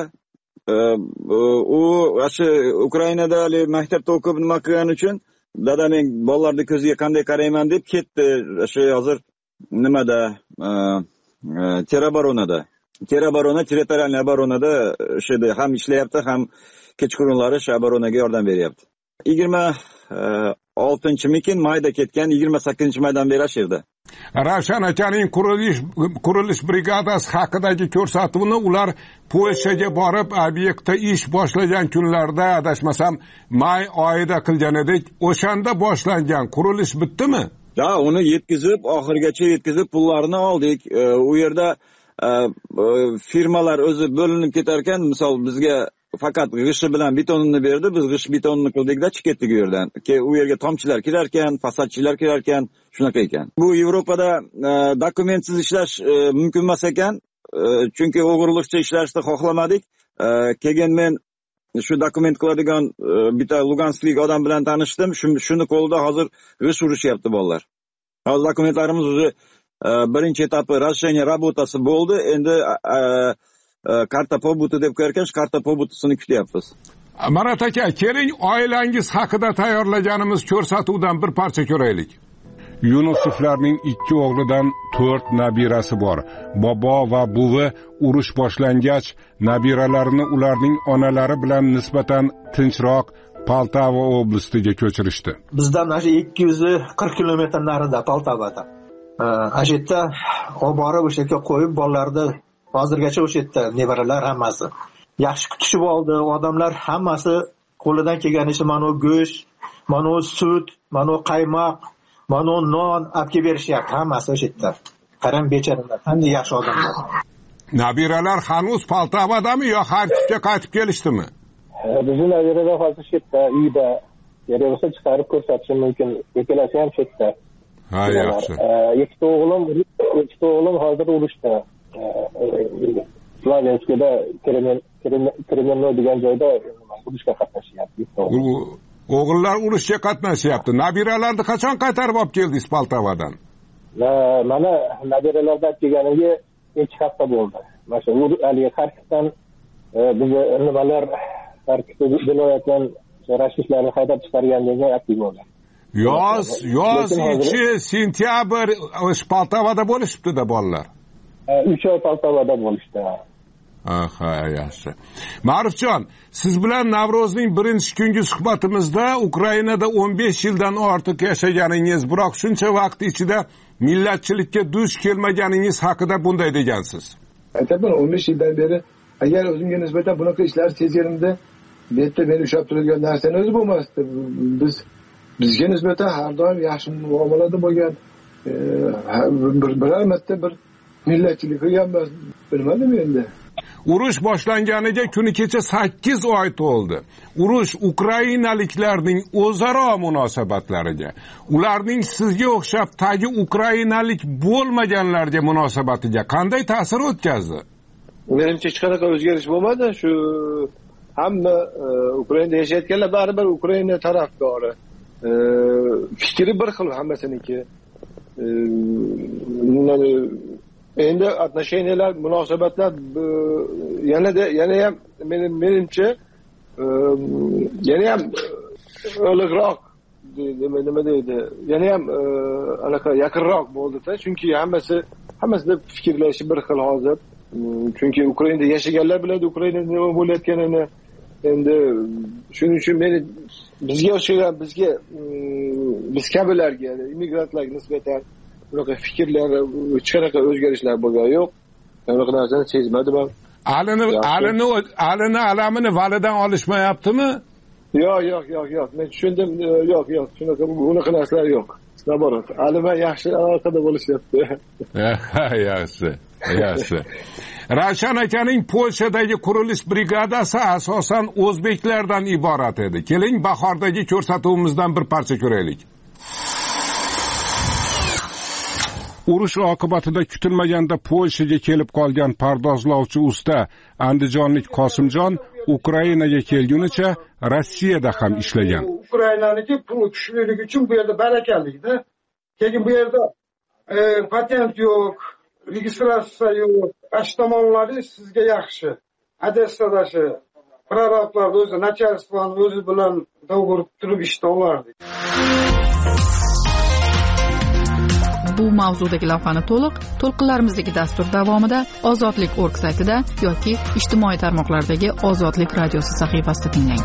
u o'sha Ukrainada maktabda o'qib nima qilgani uchun dadaning bolalarning ko'ziga qanday qarayman deb ketdi. O'sha hozir nimada Terabaronada. Terabarona, territorial baronada o'shada ham ishlayapti, ham kechqurunlari o'sha baronaga yordam beryapti. yigirma oltinchi mikin mayda ketgan, yigirma sakkizinchi maydan beri yerda. Ravshan akaning qurilish qurilish brigadasi haqidagi ko'rsatuvni ular Polshaga borib obyektda ish boshlagan kunlarda, adashmasam, may oyida qilgan edik. O'shanda boshlangan qurilish bitdimi? Ha, uni yetkazib, oxirigacha yetkazib pullarini oldik. U yerda firmalar o'zi bo'linib ketar ekan, misol bizga faqat g'isht bilan betonini berdi, biz g'isht betonini qildikda chiqib ketdik u yerdan. U yerga tomchilar kirar ekan, fasadchilar kirar ekan, shunaqa ekan. Bu Yevropada dokumentsiz ishlash mumkin emas ekan, chunki o'g'irlikcha ishlashni xohlamadik. Keyin men shu dokument qiladigan bitta Lugansklik odam bilan tanishdim. Shuni qo'lida hozir g'isht urishyapti bolalar. Hozir dokumentlarimiz o'zi birinchi etapi rasheniya rabotasi bo'ldi. Endi karta pobuti deb qo'yarkan, shu karta pobutisini kutyapmiz. Marat aka, keling oilangiz haqida tayyorlaganimiz ko'rsatuvdan bir parcha ko'raylik. Yunusovlarning ikki o'g'lidan to'rt nabirasi bor. Bobo va buvi urush boshlangach, nabiralarini ularning onalari bilan nisbatan tinchroq Poltava oblastiga ko'chirishdi. Bizdan mana ikki yuz qirq kilometr narida Poltavada. O'sha yerda olib borib o'sha yerga qo'yib bolalarni hozirgacha o'sha yerda nevaralar hammasi yaxshi kutishib oldi. Odamlar hammasi qo'lidan kelganicha mana go'sht, mana sut, mana qaymoq, mana non olib kelib berishyapti hammasi o'sha yerda. Qarang bechoralar, qanday yaxshi odamlar. Nabiralar hanuz Poltavadami yo Xarkovga qaytib kelishdimi? Bizning nabiralar hozir shu yerda, uyda. Kerak bo'lsa chiqarib ko'rsatishim mumkin. Ikkalasi ham shu yerda. Ha, yaxshi. Ikkita o'g'lim, ikkita o'g'lim hozir urushda. Slavenskiyada Kremenno degan joyda urushga qatnashyapti. O'g'illar urushga qatnashyapti. Nabiralarni qachon qaytarib olib keldingiz Poltavadan? Mana nabiralardan kelganimga ikki hafta bo'ldi. Mana shu hali Xarkovdan biz nimalar Xarkov viloyatidan rashishlarni haydab chiqarganligini aytib bo'ldi. Yoz, yoz ichi sentyabr o'sha Poltavada bo'lishibdi-da bolalar. uch oy Poltavada bo'lishdi. Aha, yaxshi. Ma'rufjon, siz bilan Navrozning birinchi kungi suhbatimizda Ukrainada o'n besh yildan ortiq yashaganingiz, biroq shuncha vaqt ichida millatchilikka duch kelmaganingiz haqida bunday degansiz. Aytaman, o'n besh yildan beri agar o'zimga nisbatan bunaqa ishlar sezganimda, bu yerda meni ushlab turgan narsani o'zi bo'lmasdi. Biz bizga nisbatan har doim yaxshi muomalada bo'lgan, bir biror marta bir millatchilik qilganmiz, bilmadim endi. Urush boshlanganiga kuni kecha sakkiz oy to'ldi. Urush ukrainaliklarning o'zaro munosabatlariga, ularning sizga o'xshab tagi ukrainalik bo'lmaganlarga munosabatiga qanday ta'sir o'tkazdi? Menimcha hech qanaqa o'zgarish bo'lmadi. Shu hamma Ukrainada yashayotganlar baribir Ukraina tarafdori. Fikri bir xil hammasiniki. Endi отношениялар, munosabatlar yanada yana ham mening menimcha yana ham o'liqroq nima deydi, yana ham anaqa yaqinroq bo'ldi-da, chunki hammasi hammasida fikrlashi bir xil hozir. Chunki Ukrainada yashaganlar biladi Ukrainada nima bo'layotganini. endi shuning uchun meni bizga o'xshagan bizga biz kabilarga immigrantlarga nisbatan bunaqa fikrlar hech qanaqa o'zgarishlar bo'lgani yo'q. Bunaqa narsani sezmadim ham. Alini alini alini alamini validan olishmayaptimi? Yo'q, yo'q, yo'q, yo'q. Men tushundim. Yo'q, yo'q. Shunaqa bunaqa narsalar yo'q. Naborat. Alima yaxshi aloqada bo'lishyapti. Yaxshi, yaxshi. Ravshan akaning Polshadagi qurilish brigadasi asosan o'zbeklardan iborat edi. Keling, bahordagi ko'rsatuvimizdan bir parcha ko'raylik. Urush oqibatida kutilmaganda Polshaga kelib qolgan pardozlovchi usta andijonlik Qosimjon Ukrainaga kelgunicha Rossiyada ham ishlagan. Ukrainaniki pul kuchliligi uchun bu yerda barakallida. Keyin bu yerda e, patent yo'q, registratsiya yo'q. Ash tomonlari sizga yaxshi. Odessadashi prorablarni o'zi nachalstvoni o'zi bilan do'g'ri turib ishda olardi. Bu mavzudagi lavhani to'liq to'lqinlarimizdagi dastur davomida ozodlik org saytida yoki ijtimoiy tarmoqlardagi Ozodlik radiosi sahifasida tinglang.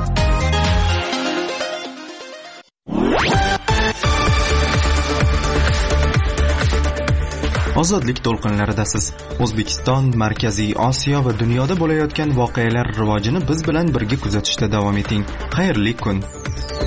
Ozodlik to'lqinlaridasiz. O'zbekiston, Markaziy Osiyo va dunyoda bo'layotgan voqealar rivojini biz bilan birga kuzatishda davom eting. Xayrli kun.